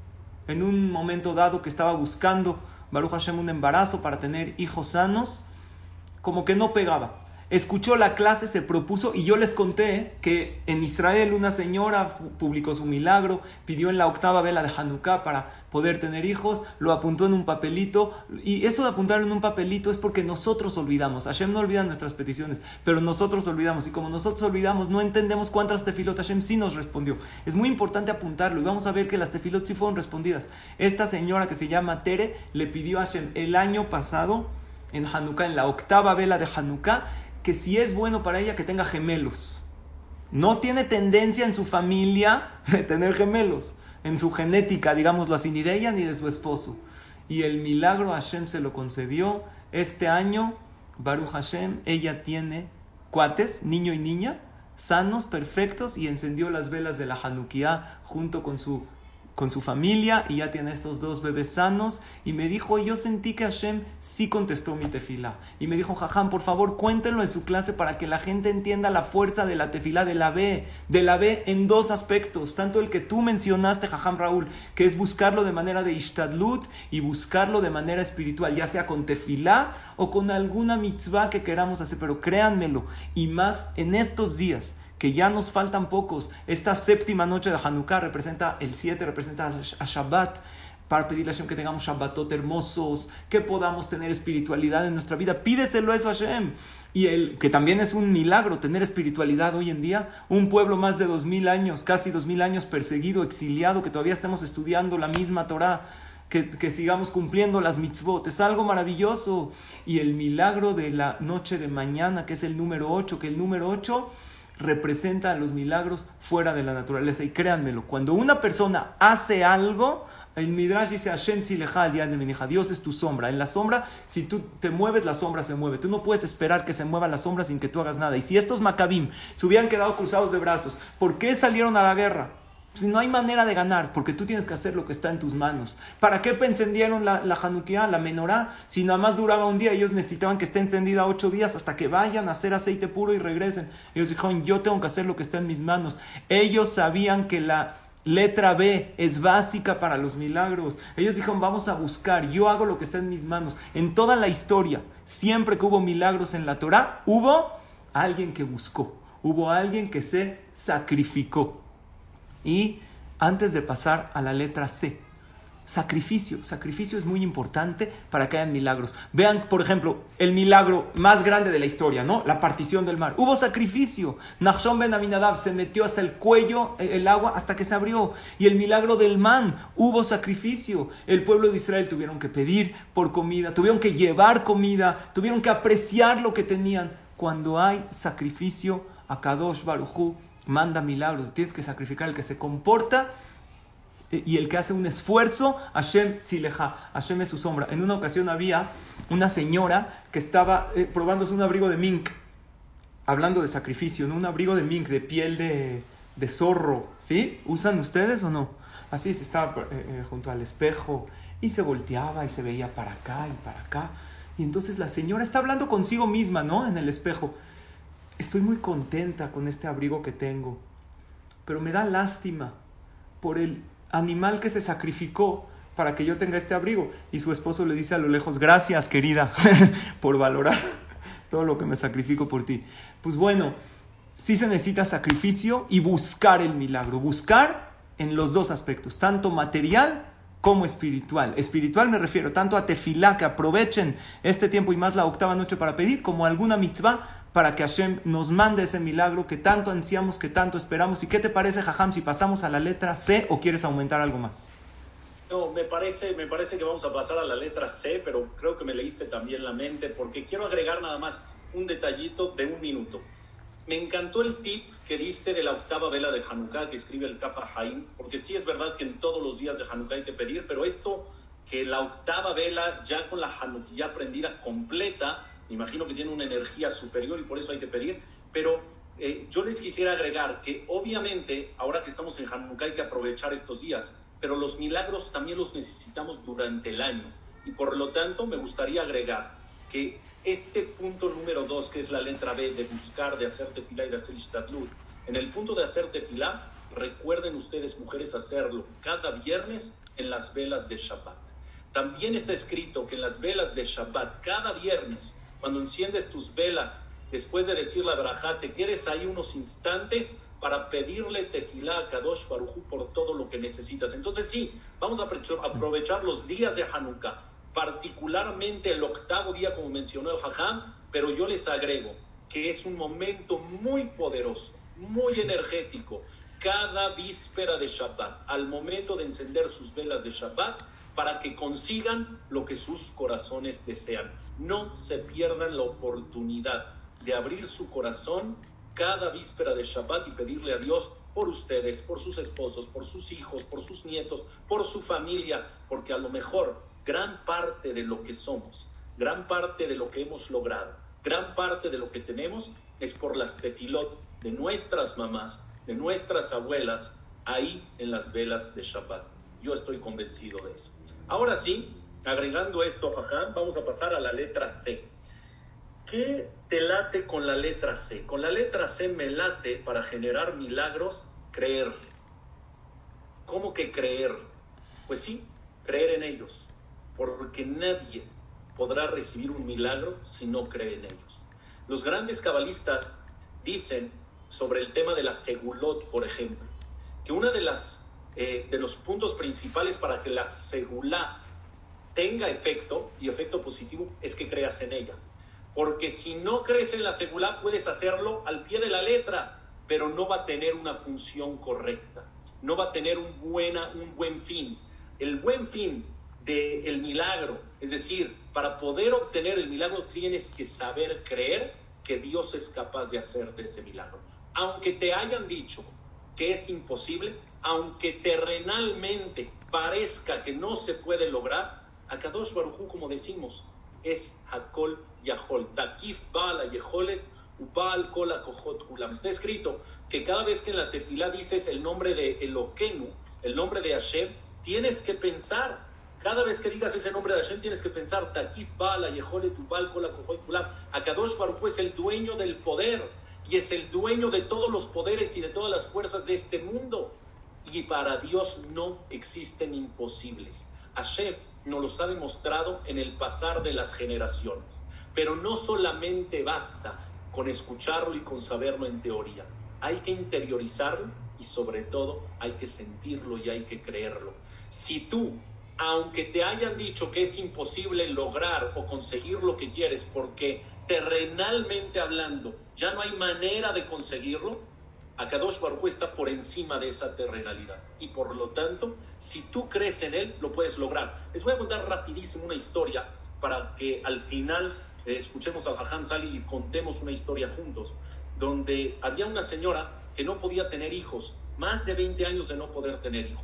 en un momento dado que estaba buscando, Baruch Hashem, un embarazo para tener hijos sanos, como que no pegaba. Escuchó la clase, se propuso, y yo les conté que en Israel una señora publicó su milagro, pidió en la octava vela de Hanukkah para poder tener hijos, lo apuntó en un papelito, y eso de apuntar en un papelito es porque nosotros olvidamos. Hashem no olvida nuestras peticiones, pero nosotros olvidamos, y como nosotros olvidamos, no entendemos cuántas tefilot Hashem sí nos respondió. Es muy importante apuntarlo, y vamos a ver que las tefilot sí fueron respondidas. Esta señora que se llama Tere, le pidió a Hashem el año pasado, en Hanukkah, en la octava vela de Hanukkah, que si es bueno para ella que tenga gemelos. No tiene tendencia en su familia de tener gemelos, en su genética, digámoslo así, ni de ella ni de su esposo. Y el milagro Hashem se lo concedió. Este año, Baruch Hashem, ella tiene cuates, niño y niña, sanos, perfectos, y encendió las velas de la Hanukkah junto con su con su familia, y ya tiene estos dos bebés sanos. Y me dijo, yo sentí que Hashem sí contestó mi tefilá. Y me dijo, jajam, por favor, cuéntenlo en su clase para que la gente entienda la fuerza de la tefilá, de la B, de la B en dos aspectos. Tanto el que tú mencionaste, jajam Raúl, que es buscarlo de manera de ishtadlut y buscarlo de manera espiritual, ya sea con tefilá o con alguna mitzvah que queramos hacer. Pero créanmelo, y más en estos días, que ya nos faltan pocos. Esta séptima noche de Hanukkah representa el siete, representa a Shabbat, para pedirle a Hashem que tengamos Shabbatot hermosos, que podamos tener espiritualidad en nuestra vida. Pídeselo eso a Hashem. Y el, que también es un milagro tener espiritualidad hoy en día. Un pueblo más de dos mil años, casi dos mil años perseguido, exiliado, que todavía estamos estudiando la misma Torah, que, que sigamos cumpliendo las mitzvot. Es algo maravilloso. Y el milagro de la noche de mañana, que es el número ocho, que el número ocho representa a los milagros fuera de la naturaleza. Y créanmelo, cuando una persona hace algo, el Midrash dice, Hashem tzileja al día de menija, Dios es tu sombra. En la sombra, si tú te mueves, la sombra se mueve. Tú no puedes esperar que se mueva la sombra sin que tú hagas nada. Y si estos Maccabim se hubieran quedado cruzados de brazos, ¿por qué salieron a la guerra? Si no hay manera de ganar, porque tú tienes que hacer lo que está en tus manos. ¿Para qué encendieron la, la Hanukkah, la menorá? Si nada más duraba un día, ellos necesitaban que esté encendida ocho días hasta que vayan a hacer aceite puro y regresen. Ellos dijeron, yo tengo que hacer lo que está en mis manos. Ellos sabían que la letra B es básica para los milagros. Ellos dijeron, vamos a buscar, yo hago lo que está en mis manos. En toda la historia, siempre que hubo milagros en la Torah, hubo alguien que buscó, hubo alguien que se sacrificó. Y antes de pasar a la letra C, sacrificio. Sacrificio es muy importante para que hayan milagros. Vean, por ejemplo, el milagro más grande de la historia, ¿no? La partición del mar. Hubo sacrificio. Nachshon ben Aminadab se metió hasta el cuello el agua hasta que se abrió. Y el milagro del man, hubo sacrificio. El pueblo de Israel tuvieron que pedir por comida, tuvieron que llevar comida, tuvieron que apreciar lo que tenían. Cuando hay sacrificio, Akadosh Baruj Hu manda milagros. Tienes que sacrificar. El que se comporta y el que hace un esfuerzo, Hashem tzileja, Hashem es su sombra. En una ocasión había una señora que estaba eh, probándose un abrigo de mink, hablando de sacrificio, ¿no? Un abrigo de mink, de piel de, de zorro, ¿sí? ¿Usan ustedes o no? Así se estaba eh, eh, junto al espejo y se volteaba y se veía para acá y para acá. Y entonces la señora está hablando consigo misma, ¿no? En el espejo. Estoy muy contenta con este abrigo que tengo, pero me da lástima por el animal que se sacrificó para que yo tenga este abrigo. Y su esposo le dice a lo lejos, gracias querida por valorar todo lo que me sacrifico por ti. Pues bueno, sí se necesita sacrificio y buscar el milagro, buscar en los dos aspectos, tanto material como espiritual. Espiritual me refiero tanto a tefilá, que aprovechen este tiempo y más la octava noche para pedir, como alguna mitzvah para que Hashem nos mande ese milagro que tanto ansiamos, que tanto esperamos. ¿Y qué te parece, Jajam, si pasamos a la letra C o quieres aumentar algo más? No, me parece, me parece que vamos a pasar a la letra C, pero creo que me leíste también la mente, porque quiero agregar nada más un detallito de un minuto. Me encantó el tip que diste de la octava vela de Hanukkah que escribe el Kaf HaHaim, porque sí es verdad que en todos los días de Hanukkah hay que pedir, pero esto, que la octava vela ya con la Hanukkah prendida completa, me imagino que tiene una energía superior y por eso hay que pedir, pero eh, yo les quisiera agregar que obviamente ahora que estamos en Hanukkah hay que aprovechar estos días, pero los milagros también los necesitamos durante el año, y por lo tanto me gustaría agregar que este punto número dos, que es la letra B, de buscar, de hacer tefilá y de hacer ishtadlut, en el punto de hacer tefilá, recuerden ustedes, mujeres, hacerlo cada viernes en las velas de Shabbat. También está escrito que en las velas de Shabbat, cada viernes, cuando enciendes tus velas, después de decir la brajá, te quedes ahí unos instantes para pedirle tefilá a Kadosh Baruj Hu por todo lo que necesitas. Entonces sí, vamos a aprovechar los días de Hanukkah, particularmente el octavo día, como mencionó el Jajam, pero yo les agrego que es un momento muy poderoso, muy energético, cada víspera de Shabbat, al momento de encender sus velas de Shabbat, para que consigan lo que sus corazones desean. No se pierdan la oportunidad de abrir su corazón cada víspera de Shabbat y pedirle a Dios por ustedes, por sus esposos, por sus hijos, por sus nietos, por su familia, porque a lo mejor gran parte de lo que somos, gran parte de lo que hemos logrado, gran parte de lo que tenemos es por las tefilot de nuestras mamás, de nuestras abuelas, ahí en las velas de Shabbat. Yo estoy convencido de eso. Ahora sí, agregando esto, Jajam, vamos a pasar a la letra C. ¿Qué te late con la letra C? Con la letra C me late, para generar milagros, creer. ¿Cómo que creer? Pues sí, creer en ellos, porque nadie podrá recibir un milagro si no cree en ellos. Los grandes cabalistas dicen sobre el tema de la segulot, por ejemplo, que una de las Eh, de los puntos principales para que la segulá tenga efecto y efecto positivo es que creas en ella, porque si no crees en la segulá puedes hacerlo al pie de la letra, pero no va a tener una función correcta, no va a tener un, buena, un buen fin. El buen fin del milagro, es decir, para poder obtener el milagro tienes que saber creer que Dios es capaz de hacerte ese milagro, aunque te hayan dicho que es imposible, aunque terrenalmente parezca que no se puede lograr. Akadosh Baruj Hu, como decimos, es Hakol Yahol, Takif Baal Yeholet Ubaal Kol Akohot Kulam. Está escrito que cada vez que en la tefilá dices el nombre de Eloquenu, el nombre de Hashem, tienes que pensar, cada vez que digas ese nombre de Hashem, tienes que pensar Takif Baal Yeholet Ubaal Kol Akohot Kulam. Akadosh Baruj Hu es el dueño del poder y es el dueño de todos los poderes y de todas las fuerzas de este mundo. Y para Dios no existen imposibles. Hashem nos los ha demostrado en el pasar de las generaciones. Pero no solamente basta con escucharlo y con saberlo en teoría. Hay que interiorizarlo y sobre todo hay que sentirlo y hay que creerlo. Si tú, aunque te hayan dicho que es imposible lograr o conseguir lo que quieres porque terrenalmente hablando ya no hay manera de conseguirlo, Akadosh Baruj Hu está por encima de esa terrenalidad y por lo tanto, si tú crees en él, lo puedes lograr. Les voy a contar rapidísimo una historia para que al final eh, escuchemos a Jajam Sali y contemos una historia juntos, donde había una señora que no podía tener hijos, más de veinte años de no poder tener hijos,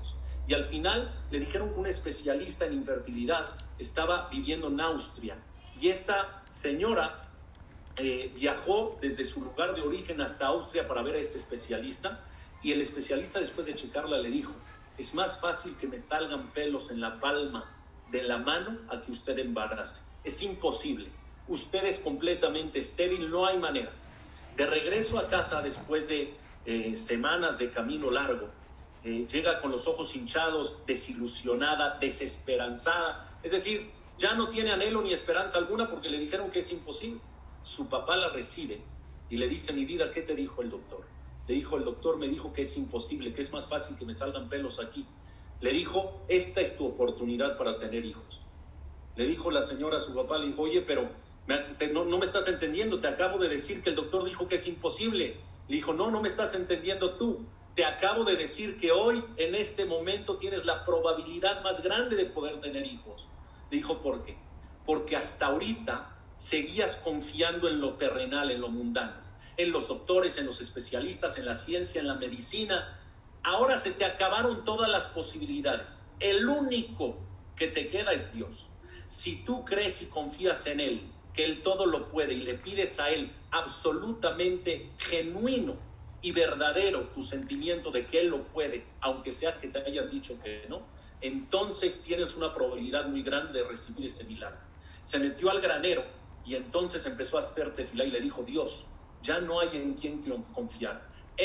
Y al final le dijeron que un especialista en infertilidad estaba viviendo en Austria. Y esta señora eh, viajó desde su lugar de origen hasta Austria para ver a este especialista. Y el especialista, después de checarla, le dijo: es más fácil que me salgan pelos en la palma de la mano a que usted embarace. Es imposible. Usted es completamente estéril, no hay manera. De regreso a casa, después de eh, semanas de camino largo, eh, llega con los ojos hinchados, desilusionada, desesperanzada. Es decir, ya no tiene anhelo ni esperanza alguna porque le dijeron que es imposible. Su papá la recibe y le dice: mi vida, ¿qué te dijo el doctor? Le dijo: el doctor me dijo que es imposible, que es más fácil que me salgan pelos aquí. Le dijo: esta es tu oportunidad para tener hijos. Le dijo la señora a su papá, le dijo: oye, pero me, te, no, no me estás entendiendo, te acabo de decir que el doctor dijo que es imposible. Le dijo: no, no me estás entendiendo tú. Te acabo de decir que hoy, en este momento, tienes la probabilidad más grande de poder tener hijos. Le dijo: ¿por qué? Porque hasta ahorita seguías confiando en lo terrenal, en lo mundano, en los doctores, en los especialistas, en la ciencia, en la medicina. Ahora se te acabaron todas las posibilidades. El único que te queda es Dios. Si tú crees y confías en Él, que Él todo lo puede, y le pides a Él absolutamente genuino y verdadero tu sentimiento de que Él lo puede, aunque sea que te hayan dicho que no, entonces tienes una probabilidad muy grande de recibir ese milagro. Se metió al granero y entonces empezó a hacer tefilá y le dijo: Dios, ya no hay en quien confiar.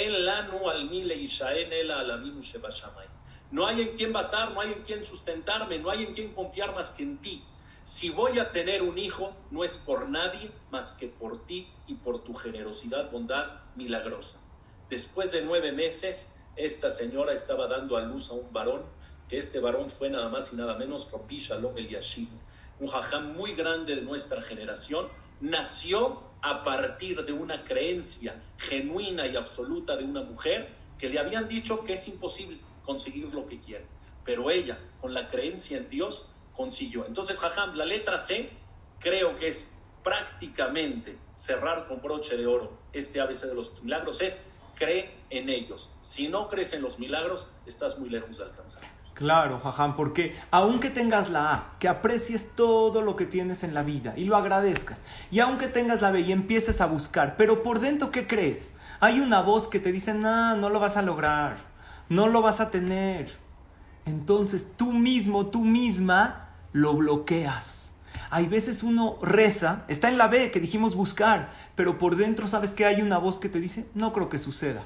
No hay en quien basar, no hay en quien sustentarme, no hay en quien confiar más que en ti. Si voy a tener un hijo, no es por nadie más que por ti y por tu generosidad, bondad milagrosa. Después de nueve meses, esta señora estaba dando a luz a un varón, que este varón fue nada más y nada menos Rabbi Shalom Eliashiv, un jajam muy grande de nuestra generación. Nació a partir de una creencia genuina y absoluta de una mujer que le habían dicho que es imposible conseguir lo que quiere, pero ella, con la creencia en Dios, consiguió. Entonces, jajam, la letra C creo que es prácticamente cerrar con broche de oro este A B C de los milagros, es: cree en ellos. Si no crees en los milagros, estás muy lejos de alcanzar. Claro, jajam, porque aunque tengas la A, que aprecies todo lo que tienes en la vida y lo agradezcas, y aunque tengas la B y empieces a buscar, pero por dentro, ¿qué crees? Hay una voz que te dice: no, no lo vas a lograr, no lo vas a tener. Entonces tú mismo, tú misma lo bloqueas. Hay veces uno reza, está en la B que dijimos buscar, pero por dentro sabes que hay una voz que te dice: no creo que suceda.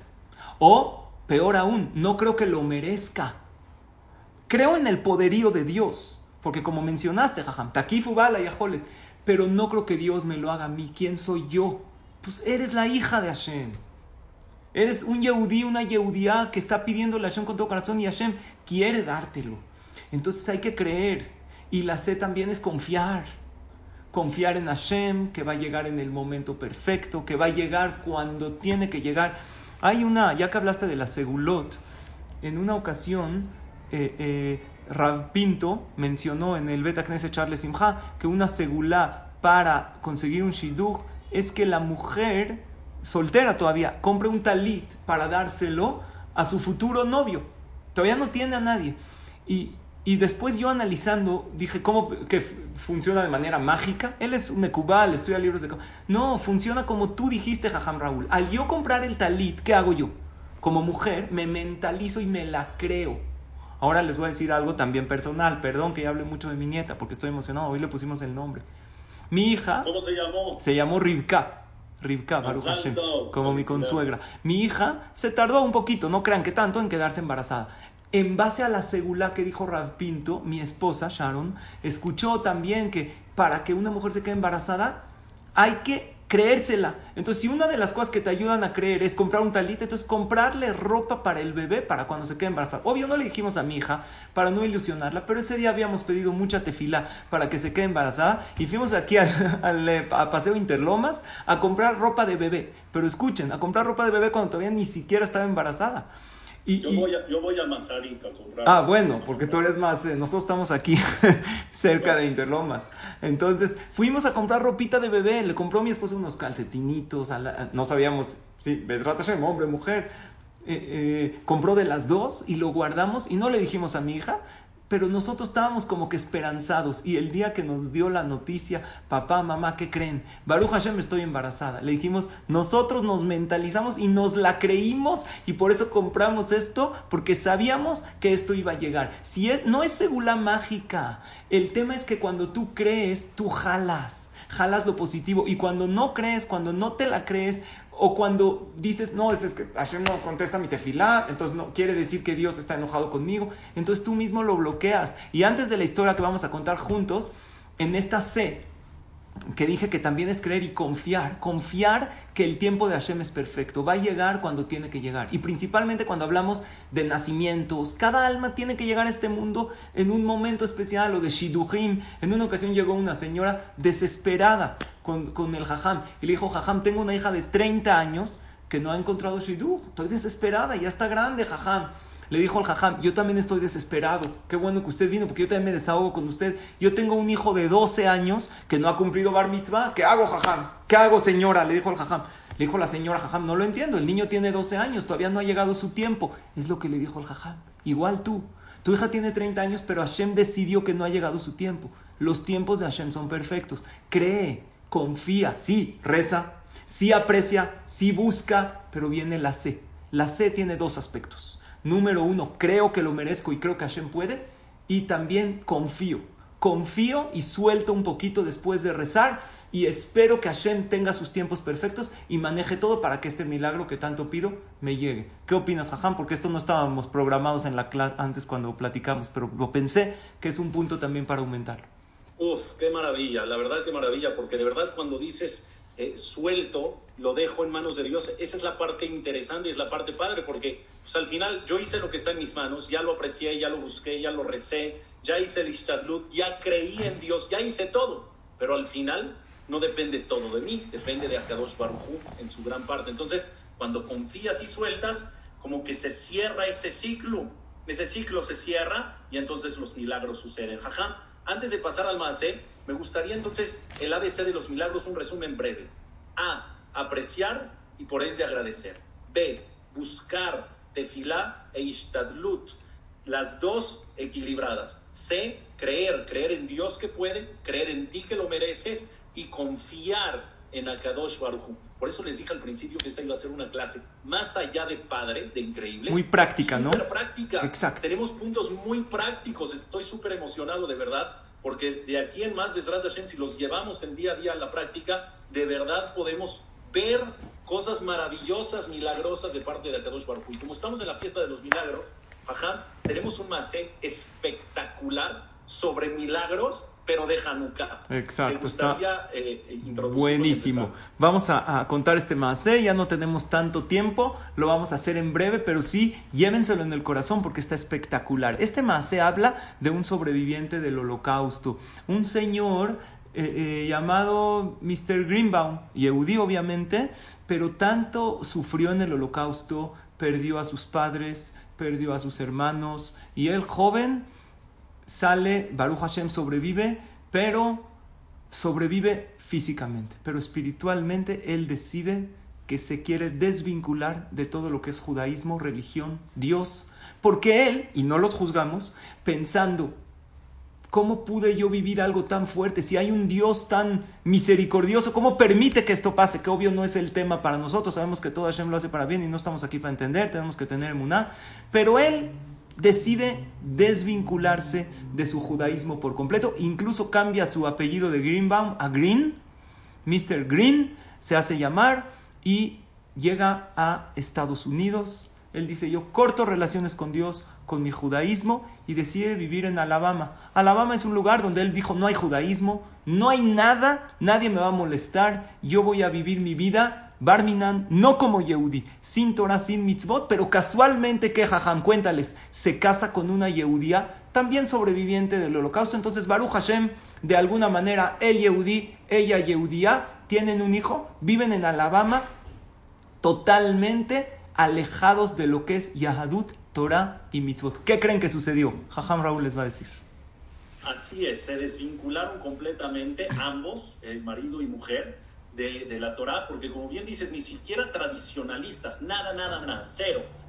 O, peor aún, no creo que lo merezca. Creo en el poderío de Dios, porque como mencionaste, jajam, takifu bala yaholet, pero no creo que Dios me lo haga a mí. ¿Quién soy yo? Pues eres la hija de Hashem. Eres un yehudí, una yehudiá que está pidiéndole a Hashem con todo corazón y Hashem quiere dártelo. Entonces hay que creer. Y la C también es confiar. Confiar en Hashem, que va a llegar en el momento perfecto, que va a llegar cuando tiene que llegar. Hay una, ya que hablaste de la segulot, en una ocasión eh, eh, Rav Pinto mencionó en el Bet Knesset Charles Simcha que una segulá para conseguir un shidduch es que la mujer soltera todavía compre un talit para dárselo a su futuro novio. Todavía no tiene a nadie. Y Y después yo analizando, dije, ¿cómo que funciona de manera mágica? Él es un mecubal, estudia libros de... No, funciona como tú dijiste, Jajam Raúl. Al yo comprar el talit, ¿qué hago yo? Como mujer, me mentalizo y me la creo. Ahora les voy a decir algo también personal. Perdón que ya hablé mucho de mi nieta, porque estoy emocionado. Hoy le pusimos el nombre. Mi hija... ¿Cómo se llamó? Se llamó Rivka. Rivka, Baruch Hashem, como mi consuegra. Mi hija se tardó un poquito, no crean que tanto, en quedarse embarazada. En base a la segulá que dijo Rav Pinto, mi esposa Sharon escuchó también que para que una mujer se quede embarazada hay que creérsela. Entonces, si una de las cosas que te ayudan a creer es comprar un talit, entonces comprarle ropa para el bebé para cuando se quede embarazada. Obvio, no le dijimos a mi hija para no ilusionarla, pero ese día habíamos pedido mucha tefilá para que se quede embarazada y fuimos aquí al, al a Paseo Interlomas a comprar ropa de bebé. Pero escuchen, a comprar ropa de bebé cuando todavía ni siquiera estaba embarazada. Y, yo, voy a, yo voy a Mazarik a comprar. Ah, bueno, porque tú eres más... Eh, nosotros estamos aquí cerca de Interlomas. Entonces, fuimos a comprar ropita de bebé. Le compró a mi esposa unos calcetinitos. A la, no sabíamos, sí, Bezrat Hashem, hombre, mujer. eh, eh, compró de las dos y lo guardamos y no le dijimos a mi hija, pero nosotros estábamos como que esperanzados. Y el día que nos dio la noticia, papá, mamá, ¿qué creen? Baruch Hashem, estoy embarazada. Le dijimos, nosotros nos mentalizamos y nos la creímos y por eso compramos esto, porque sabíamos que esto iba a llegar. Si es, no es segula mágica. El tema es que cuando tú crees, tú jalas. Jalas lo positivo. Y cuando no crees, cuando no te la crees, o cuando dices, no, es, es que Hashem no contesta mi tefilá, entonces no quiere decir que Dios está enojado conmigo, entonces tú mismo lo bloqueas. Y antes de la historia que vamos a contar juntos, en esta C, que dije que también es creer y confiar, confiar que el tiempo de Hashem es perfecto, va a llegar cuando tiene que llegar. Y principalmente cuando hablamos de nacimientos, cada alma tiene que llegar a este mundo en un momento especial, o de Shidduchim. En una ocasión llegó una señora desesperada con, con el Jajam y le dijo, Jajam, tengo una hija de treinta años que no ha encontrado Shidduch, estoy desesperada, ya está grande, Jajam. Le dijo al Jajam, yo también estoy desesperado, qué bueno que usted vino porque yo también me desahogo con usted. Yo tengo un hijo de doce años que no ha cumplido Bar Mitzvah, ¿qué hago, Jajam? ¿Qué hago, señora? Le dijo al Jajam. Le dijo la señora, Jajam, no lo entiendo, el niño tiene doce años, todavía no ha llegado su tiempo. Es lo que le dijo el Jajam. Igual tú, tu hija tiene treinta años, pero Hashem decidió que no ha llegado su tiempo. Los tiempos de Hashem son perfectos. Cree, confía, sí, reza, sí aprecia, sí busca, pero viene la C. La C tiene dos aspectos. Número uno, creo que lo merezco y creo que Hashem puede. Y también confío. Confío y suelto un poquito después de rezar. Y espero que Hashem tenga sus tiempos perfectos y maneje todo para que este milagro que tanto pido me llegue. ¿Qué opinas, Jajam? Porque esto no estábamos programados en la clase antes cuando platicamos, pero lo pensé que es un punto también para aumentar. Uf, qué maravilla, la verdad qué maravilla, porque de verdad cuando dices eh, suelto, lo dejo en manos de Dios, esa es la parte interesante y es la parte padre, porque pues, al final yo hice lo que está en mis manos, ya lo aprecié, ya lo busqué, ya lo recé, ya hice el ishtadlut, ya creí en Dios, ya hice todo, pero al final no depende todo de mí, depende de Akadosh Baruj Hu en su gran parte. Entonces, cuando confías y sueltas, como que se cierra ese ciclo, ese ciclo se cierra y entonces los milagros suceden. Jajam, antes de pasar al Maaseh, me gustaría entonces el A B C de los milagros, un resumen breve. A, apreciar y por ende agradecer. B, buscar tefilá e ishtadlut, las dos equilibradas. C, creer, creer en Dios que puede, creer en ti que lo mereces y confiar en Akadosh Baruj Hu. Por eso les dije al principio que esta iba a ser una clase más allá de padre, de increíble. Muy práctica, super ¿no? práctica. Exacto. Tenemos puntos muy prácticos. Estoy súper emocionado, de verdad, porque de aquí en más, Bezrat Hashem, si los llevamos en día a día a la práctica, de verdad podemos ver cosas maravillosas, milagrosas de parte de Akadosh Baruj Hu. Y como estamos en la fiesta de los milagros, ajá, tenemos un Maaseh espectacular sobre milagros, pero de Hanukkah. Exacto, me gustaría, está eh, introducirlo. buenísimo. Vamos a, a contar este Maaseh, ya no tenemos tanto tiempo, lo vamos a hacer en breve, pero sí, llévenselo en el corazón porque está espectacular. Este Maaseh habla de un sobreviviente del holocausto, un señor eh, eh, llamado mister Greenbaum, yehudí obviamente, pero tanto sufrió en el holocausto, perdió a sus padres, perdió a sus hermanos, y él joven sale, Baruch Hashem sobrevive, pero sobrevive físicamente, pero espiritualmente él decide que se quiere desvincular de todo lo que es judaísmo, religión, Dios, porque él, y no los juzgamos, pensando, ¿cómo pude yo vivir algo tan fuerte? Si hay un Dios tan misericordioso, ¿cómo permite que esto pase? Que obvio no es el tema para nosotros, sabemos que todo Hashem lo hace para bien y no estamos aquí para entender, tenemos que tener emuná, pero él decide desvincularse de su judaísmo por completo, incluso cambia su apellido de Greenbaum a Green, mister Green se hace llamar y llega a Estados Unidos. Él dice, yo corto relaciones con Dios, con mi judaísmo, y decide vivir en Alabama. Alabama es un lugar donde él dijo, no hay judaísmo, no hay nada, nadie me va a molestar, yo voy a vivir mi vida Barminan, no como Yehudí, sin Torah, sin mitzvot, pero casualmente que Jajam, cuéntales, se casa con una Yehudía, también sobreviviente del holocausto. Entonces Baruch Hashem, de alguna manera, él Yehudí, ella Yehudía, tienen un hijo, viven en Alabama, totalmente alejados de lo que es Yahadut, Torah y mitzvot. ¿Qué creen que sucedió? Jajam Raúl les va a decir. Así es, se desvincularon completamente ambos, el marido y mujer, De, de la Torah, porque como bien dices, ni siquiera tradicionalistas, nada, nada, nada, cero.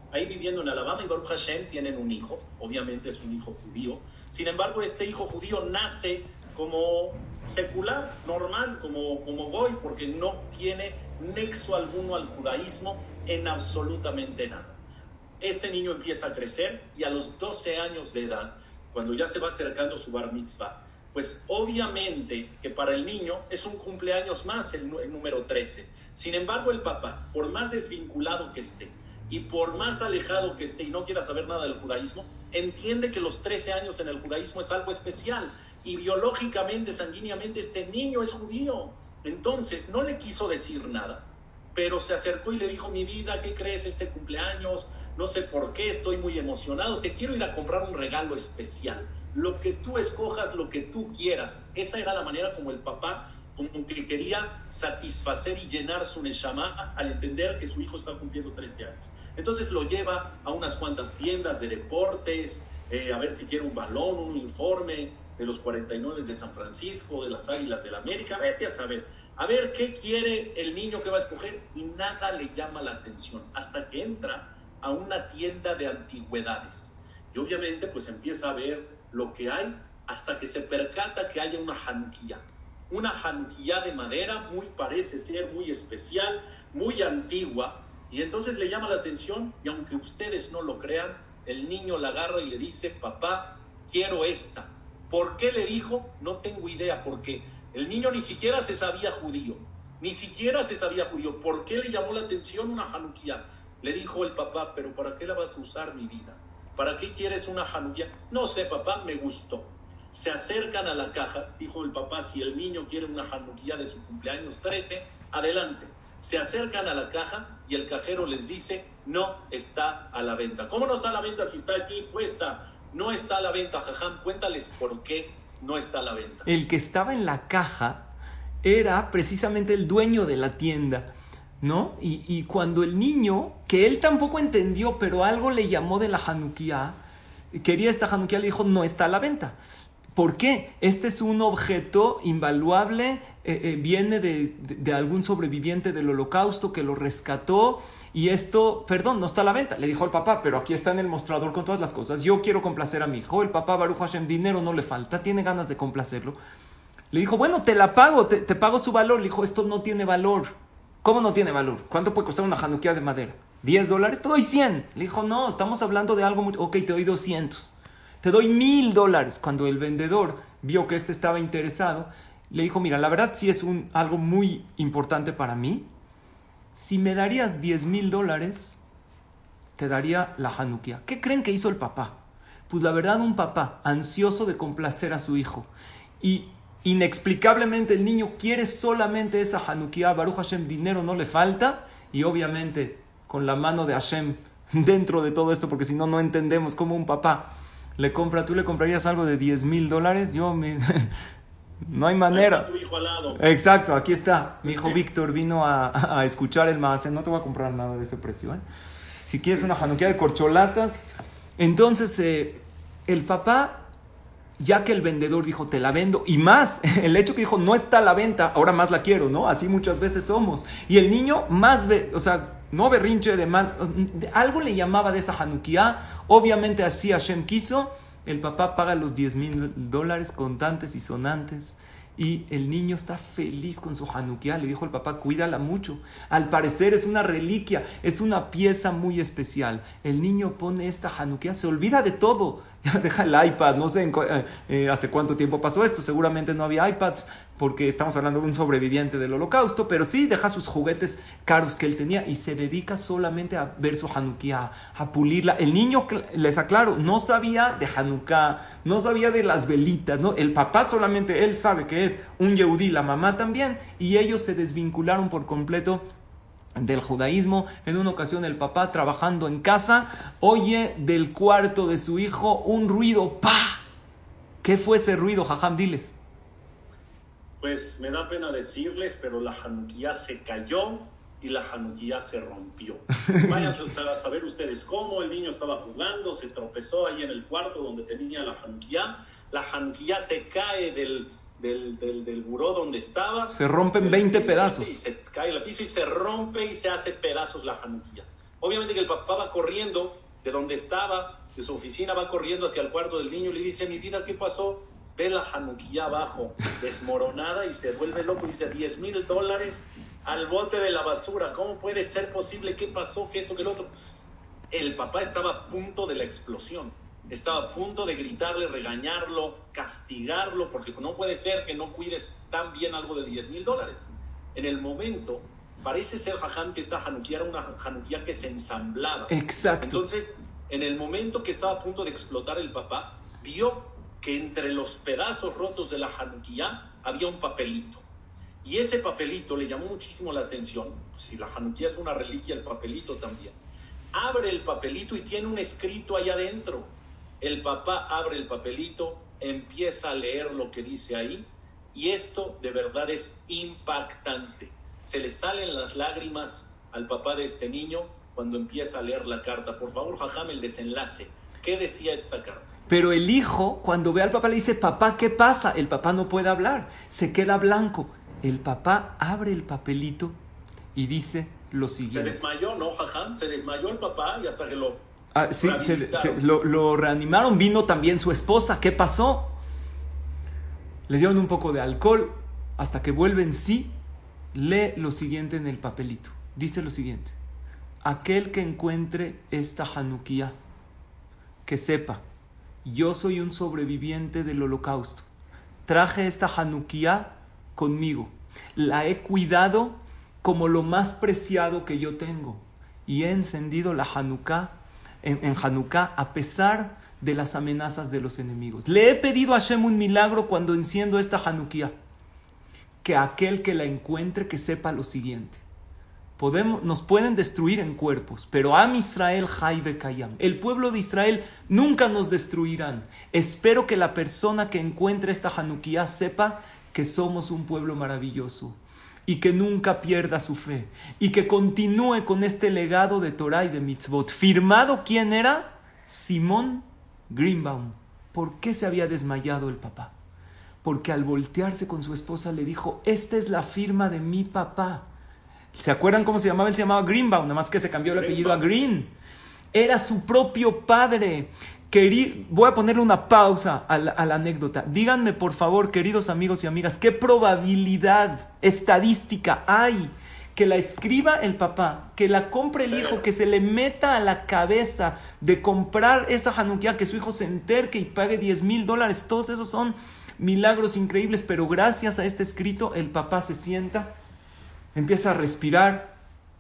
ahí viviendo en Alabama, y Baruch Hashem tienen un hijo, obviamente es un hijo judío. Sin embargo, este hijo judío nace como secular, normal, como, como goy, porque no tiene nexo alguno al judaísmo en absolutamente nada. Este niño empieza a crecer y a los doce años de edad, cuando ya se va acercando su bar mitzvah, pues obviamente que para el niño es un cumpleaños más, el, el número trece. Sin embargo, el papá, por más desvinculado que esté y por más alejado que esté y no quiera saber nada del judaísmo, entiende que los trece años en el judaísmo es algo especial y biológicamente, sanguíneamente, este niño es judío. Entonces no le quiso decir nada, pero se acercó y le dijo: mi vida, ¿qué crees este cumpleaños? No sé por qué, estoy muy emocionado, te quiero ir a comprar un regalo especial, lo que tú escojas, lo que tú quieras. Esa era la manera como el papá como que quería satisfacer y llenar su neshama al entender que su hijo está cumpliendo trece años. Entonces lo lleva a unas cuantas tiendas de deportes, eh, a ver si quiere un balón, un uniforme de los cuarenta y nueve de San Francisco, de las Águilas del América, vete a saber, a ver qué quiere el niño que va a escoger, y nada le llama la atención, hasta que entra a una tienda de antigüedades, y obviamente pues empieza a ver lo que hay, hasta que se percata que haya una Hanukkah, una Hanukkah de madera, muy parece ser muy especial, muy antigua, y entonces le llama la atención, y aunque ustedes no lo crean, el niño la agarra y le dice: papá, quiero esta. ¿Por qué le dijo? No tengo idea, porque el niño ni siquiera se sabía judío, ni siquiera se sabía judío. ¿Por qué le llamó la atención una Hanukkah? Le dijo el papá: pero ¿para qué la vas a usar, mi vida? ¿Para qué quieres una Hanukkah? No sé, papá, me gustó. Se acercan a la caja, dijo el papá: si el niño quiere una Hanukkah de su cumpleaños trece, adelante. Se acercan a la caja y el cajero les dice: no está a la venta. ¿Cómo no está a la venta si está aquí puesta? No está a la venta, jajam. Cuéntales por qué no está a la venta. El que estaba en la caja era precisamente el dueño de la tienda, ¿no? Y, y cuando el niño, que él tampoco entendió, pero algo le llamó de la Hanukkah, quería esta Hanukkah, le dijo: no está a la venta. ¿Por qué? Este es un objeto invaluable, eh, eh, viene de, de, de algún sobreviviente del holocausto que lo rescató, y esto, perdón, no está a la venta. Le dijo el papá: pero aquí está en el mostrador con todas las cosas, yo quiero complacer a mi hijo. El papá, Baruch Hashem, dinero no le falta, tiene ganas de complacerlo. Le dijo: bueno, te la pago, te, te pago su valor. Le dijo: esto no tiene valor. ¿Cómo no tiene valor? ¿Cuánto puede costar una Hanukkah de madera? ¿diez dólares? Te doy cien. Le dijo: no, estamos hablando de algo muy... Ok, te doy doscientos. Te doy mil dólares. Cuando el vendedor vio que este estaba interesado, le dijo: mira, la verdad sí es un, algo muy importante para mí. Si me darías diez mil dólares, te daría la Hanukkah. ¿Qué creen que hizo el papá? Pues la verdad, un papá ansioso de complacer a su hijo. Y inexplicablemente el niño quiere solamente esa Hanukkah. Baruch Hashem, dinero no le falta. Y obviamente con la mano de Hashem dentro de todo esto, porque si no, no entendemos cómo un papá le compra. ¿Tú le comprarías algo de diez mil dólares? Yo me... no hay manera. Ahí está tu hijo al lado. Exacto, aquí está. Mi hijo Víctor vino a, a escuchar el maase. No te voy a comprar nada de ese precio, ¿eh? Si quieres una Hanukkah de corcholatas. Entonces, eh, el papá, ya que el vendedor dijo: te la vendo, y más, el hecho que dijo: no está a la venta, ahora más la quiero, ¿no? Así muchas veces somos. Y el niño más, ve, o sea, no berrinche de mal, algo le llamaba de esa Hanukkah. Obviamente así Hashem quiso. El papá paga los diez mil dólares contantes y sonantes, y el niño está feliz con su Hanukkah. Le dijo el papá: cuídala mucho, al parecer es una reliquia, es una pieza muy especial. El niño pone esta Hanukkah, se olvida de todo, deja el iPad. No sé en, eh, hace cuánto tiempo pasó esto, seguramente no había iPads, porque estamos hablando de un sobreviviente del holocausto, pero sí deja sus juguetes caros que él tenía y se dedica solamente a ver su Hanukkah, a pulirla. El niño, les aclaro, no sabía de Hanukkah, no sabía de las velitas, ¿no? El papá solamente, él sabe que es un yehudí, la mamá también, y ellos se desvincularon por completo del judaísmo. En una ocasión el papá, trabajando en casa, oye del cuarto de su hijo un ruido. ¡Pah! ¿Qué fue ese ruido, jajam? Diles. Pues me da pena decirles, pero la Hanukkah se cayó y la Hanukkah se rompió. Vayan a saber ustedes cómo. El niño estaba jugando, se tropezó ahí en el cuarto donde tenía la Hanukkah. La Hanukkah se cae del, del, del, del buró donde estaba. Se rompen veinte pedazos. Y se cae al piso y se rompe y se hace pedazos la Hanukkah. Obviamente que el papá va corriendo de donde estaba, de su oficina, va corriendo hacia el cuarto del niño y le dice, mi vida, ¿qué pasó? Ve la Hanukkah abajo, desmoronada, y se vuelve loco y dice, diez mil dólares al bote de la basura. ¿Cómo puede ser posible? ¿Qué pasó? ¿Qué esto? ¿Qué lo otro? El papá estaba a punto de la explosión. Estaba a punto de gritarle, regañarlo, castigarlo, porque no puede ser que no cuides tan bien algo de diez mil dólares. En el momento, parece ser, Jajam, que esta Hanukkah era una Hanukkah que se ensamblaba. Exacto. Entonces, en el momento que estaba a punto de explotar el papá, vio que entre los pedazos rotos de la Hanukkah había un papelito. Y ese papelito le llamó muchísimo la atención. Si la Hanukkah es una reliquia, el papelito también. Abre el papelito y tiene un escrito ahí adentro. El papá abre el papelito, empieza a leer lo que dice ahí, y esto de verdad es impactante. Se le salen las lágrimas al papá de este niño cuando empieza a leer la carta. Por favor, Jajam, el desenlace. ¿Qué decía esta carta? Pero el hijo, cuando ve al papá, le dice, papá, ¿qué pasa? El papá no puede hablar, se queda blanco. El papá abre el papelito y dice lo siguiente. Se desmayó, ¿no, Jajam? Se desmayó el papá y hasta que lo ah, sí, se, se, lo, lo reanimaron. Vino también su esposa. ¿Qué pasó? Le dieron un poco de alcohol hasta que vuelve en sí. Lee lo siguiente en el papelito. Dice lo siguiente. Aquel que encuentre esta Hanukkah, que sepa, yo soy un sobreviviente del holocausto. Traje esta Hanukkah conmigo. La he cuidado como lo más preciado que yo tengo. Y he encendido la Hanukkah, en, en Hanukkah, a pesar de las amenazas de los enemigos. Le he pedido a Hashem un milagro cuando enciendo esta Hanukkah. Que aquel que la encuentre, que sepa lo siguiente. Podemos, nos pueden destruir en cuerpos, pero Am Israel Hay Vekayam, el pueblo de Israel nunca nos destruirán. Espero que la persona que encuentre esta Hanukkah sepa que somos un pueblo maravilloso y que nunca pierda su fe y que continúe con este legado de Torah y de mitzvot. ¿Firmado quién era? Simón Greenbaum. ¿Por qué se había desmayado el papá? Porque al voltearse con su esposa le dijo, esta es la firma de mi papá. ¿Se acuerdan cómo se llamaba? Él se llamaba Greenbaum, nada más que se cambió el apellido a Green. Era su propio padre. Queri... Voy a ponerle una pausa a la, a la anécdota. Díganme, por favor, queridos amigos y amigas, ¿qué probabilidad estadística hay que la escriba el papá, que la compre el hijo, que se le meta a la cabeza de comprar esa Hanukkah, que su hijo se enterque y pague diez mil dólares? Todos esos son milagros increíbles, pero gracias a este escrito el papá se sienta, empieza a respirar,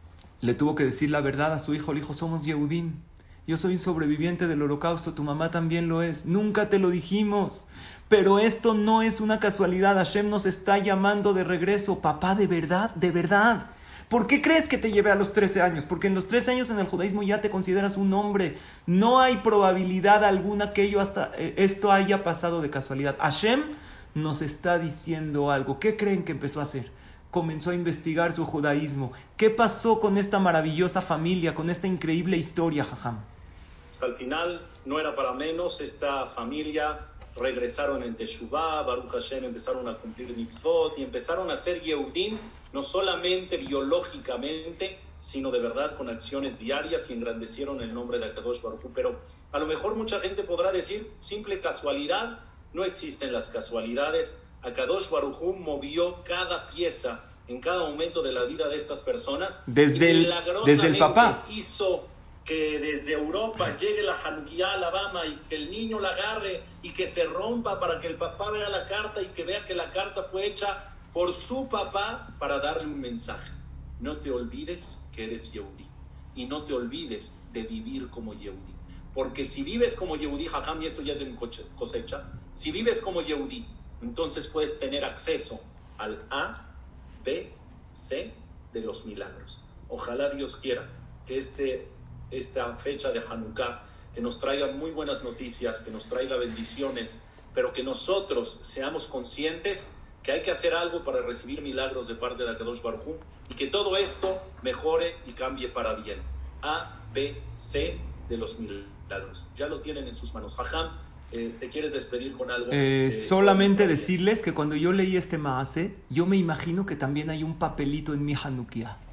le tuvo que decir la verdad a su hijo. Le dijo, somos Yehudim, yo soy un sobreviviente del holocausto, tu mamá también lo es, nunca te lo dijimos, pero esto no es una casualidad, Hashem nos está llamando de regreso. Papá, de verdad, de verdad, ¿por qué crees que te llevé a los trece años? Porque en los trece años en el judaísmo ya te consideras un hombre, no hay probabilidad alguna que ello hasta, eh, esto haya pasado de casualidad. Hashem nos está diciendo algo. ¿Qué creen que empezó a hacer? Comenzó a investigar su judaísmo. ¿Qué pasó con esta maravillosa familia, con esta increíble historia, Jajam? Al final no era para menos. Esta familia regresaron en Teshuvah, Baruch Hashem, empezaron a cumplir mitzvot y empezaron a ser Yehudim, no solamente biológicamente, sino de verdad con acciones diarias, y engrandecieron el nombre de Akadosh Baruj Hu. Pero a lo mejor mucha gente podrá decir, simple casualidad. No existen las casualidades. Akadosh Baruj Hu movió cada pieza en cada momento de la vida de estas personas. Desde el, desde el papá. Hizo que desde Europa llegue la Hanukkah a Alabama y que el niño la agarre y que se rompa para que el papá vea la carta y que vea que la carta fue hecha por su papá para darle un mensaje. No te olvides que eres Yehudí y no te olvides de vivir como Yehudí. Porque si vives como Yehudí, Jajam, y esto ya es de mi cosecha, si vives como Yehudí, entonces puedes tener acceso al A, B, C de los milagros. Ojalá Dios quiera que este, esta fecha de Hanukkah, que nos traiga muy buenas noticias, que nos traiga bendiciones, pero que nosotros seamos conscientes que hay que hacer algo para recibir milagros de parte de Akadosh Baruj Hu, y que todo esto mejore y cambie para bien. A, B, C de los milagros. Ya lo tienen en sus manos. Jajam, eh, ¿te quieres despedir con algo? Eh, eh, solamente decirles que cuando yo leí este maase, yo me imagino que también hay un papelito en mi Hanukkah,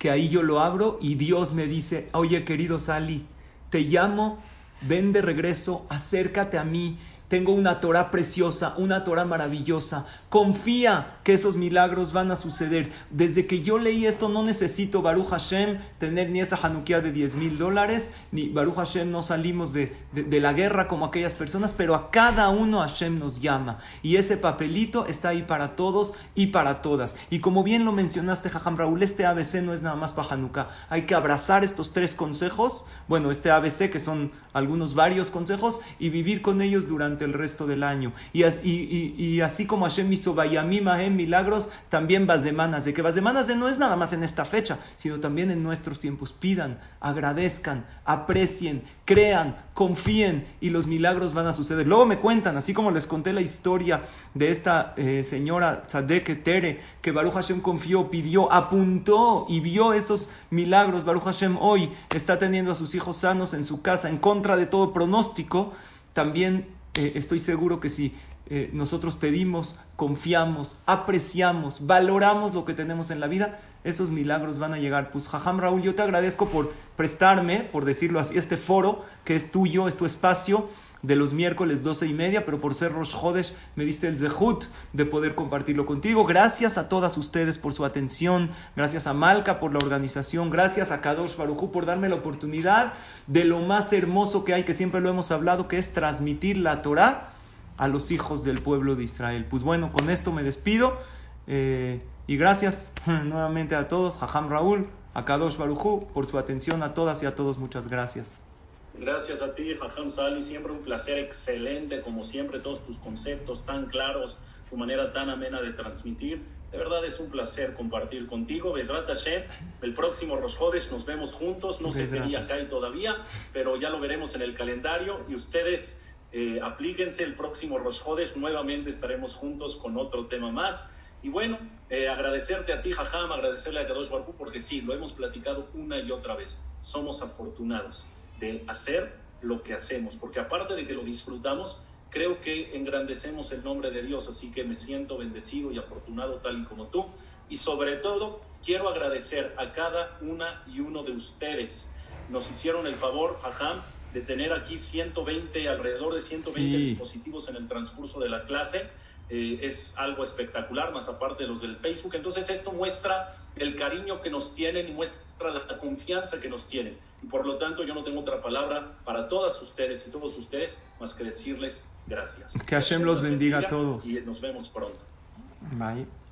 que ahí yo lo abro y Dios me dice, oye querido Sali, te llamo, ven de regreso, acércate a mí. Tengo una Torah preciosa, una Torah maravillosa. Confía que esos milagros van a suceder. Desde que yo leí esto no necesito, Baruch Hashem, tener ni esa Hanukkah de diez mil dólares, ni Baruch Hashem no salimos de, de, de la guerra como aquellas personas, pero a cada uno Hashem nos llama. Y ese papelito está ahí para todos y para todas. Y como bien lo mencionaste, Jajam Raúl, este A B C no es nada más para Hanukkah. Hay que abrazar estos tres consejos, bueno, este A B C que son algunos varios consejos, y vivir con ellos durante el resto del año. Y, as, y, y, y así como Hashem hizo Bayamim Ahem milagros, también Basemanas, de que Basemanas no es nada más en esta fecha, sino también en nuestros tiempos. Pidan, agradezcan, aprecien, crean, confíen y los milagros van a suceder. Luego me cuentan, así como les conté la historia de esta eh, señora Tzadek Tere, que Baruch Hashem confió, pidió, apuntó y vio esos milagros. Baruch Hashem hoy está teniendo a sus hijos sanos en su casa, en contra de todo pronóstico. También eh, estoy seguro que si eh, nosotros pedimos, confiamos, apreciamos, valoramos lo que tenemos en la vida, esos milagros van a llegar. Pues Jajam Raúl, yo te agradezco por prestarme, por decirlo así, este foro que es tuyo, es tu espacio de los miércoles doce y media, pero por ser Rosh Chodesh me diste el zehut de poder compartirlo contigo. Gracias a todas ustedes por su atención, gracias a Malka por la organización, gracias a Kadosh Baruj Hu por darme la oportunidad de lo más hermoso que hay, que siempre lo hemos hablado, que es transmitir la Torah a los hijos del pueblo de Israel. Pues bueno, con esto me despido eh, y gracias nuevamente a todos, Jajam Raúl, a Kadosh Baruj Hu por su atención, a todas y a todos, muchas gracias. Gracias a ti, Jajam Sali, siempre un placer excelente, como siempre, todos tus conceptos tan claros, tu manera tan amena de transmitir. De verdad es un placer compartir contigo. Bezrat Hashem, el próximo Rosh Chodesh nos vemos juntos, no sé qué día cae todavía, pero ya lo veremos en el calendario y ustedes eh, aplíquense el próximo Rosh Chodesh, nuevamente estaremos juntos con otro tema más. Y bueno, eh, agradecerte a ti, Jajam, agradecerle a Kadosh Baruj Hu, porque sí, lo hemos platicado una y otra vez, somos afortunados de hacer lo que hacemos, porque aparte de que lo disfrutamos, creo que engrandecemos el nombre de Dios, así que me siento bendecido y afortunado tal y como tú, y sobre todo quiero agradecer a cada una y uno de ustedes. Nos hicieron el favor, Jajam, de tener aquí ciento veinte, alrededor de ciento veinte sí. dispositivos en el transcurso de la clase. Eh, es algo espectacular, más aparte de los del Facebook. Entonces esto muestra el cariño que nos tienen y muestra la confianza que nos tienen, y por lo tanto yo no tengo otra palabra para todas ustedes y todos ustedes más que decirles gracias. Que Hashem los bendiga a todos y nos vemos pronto. Bye.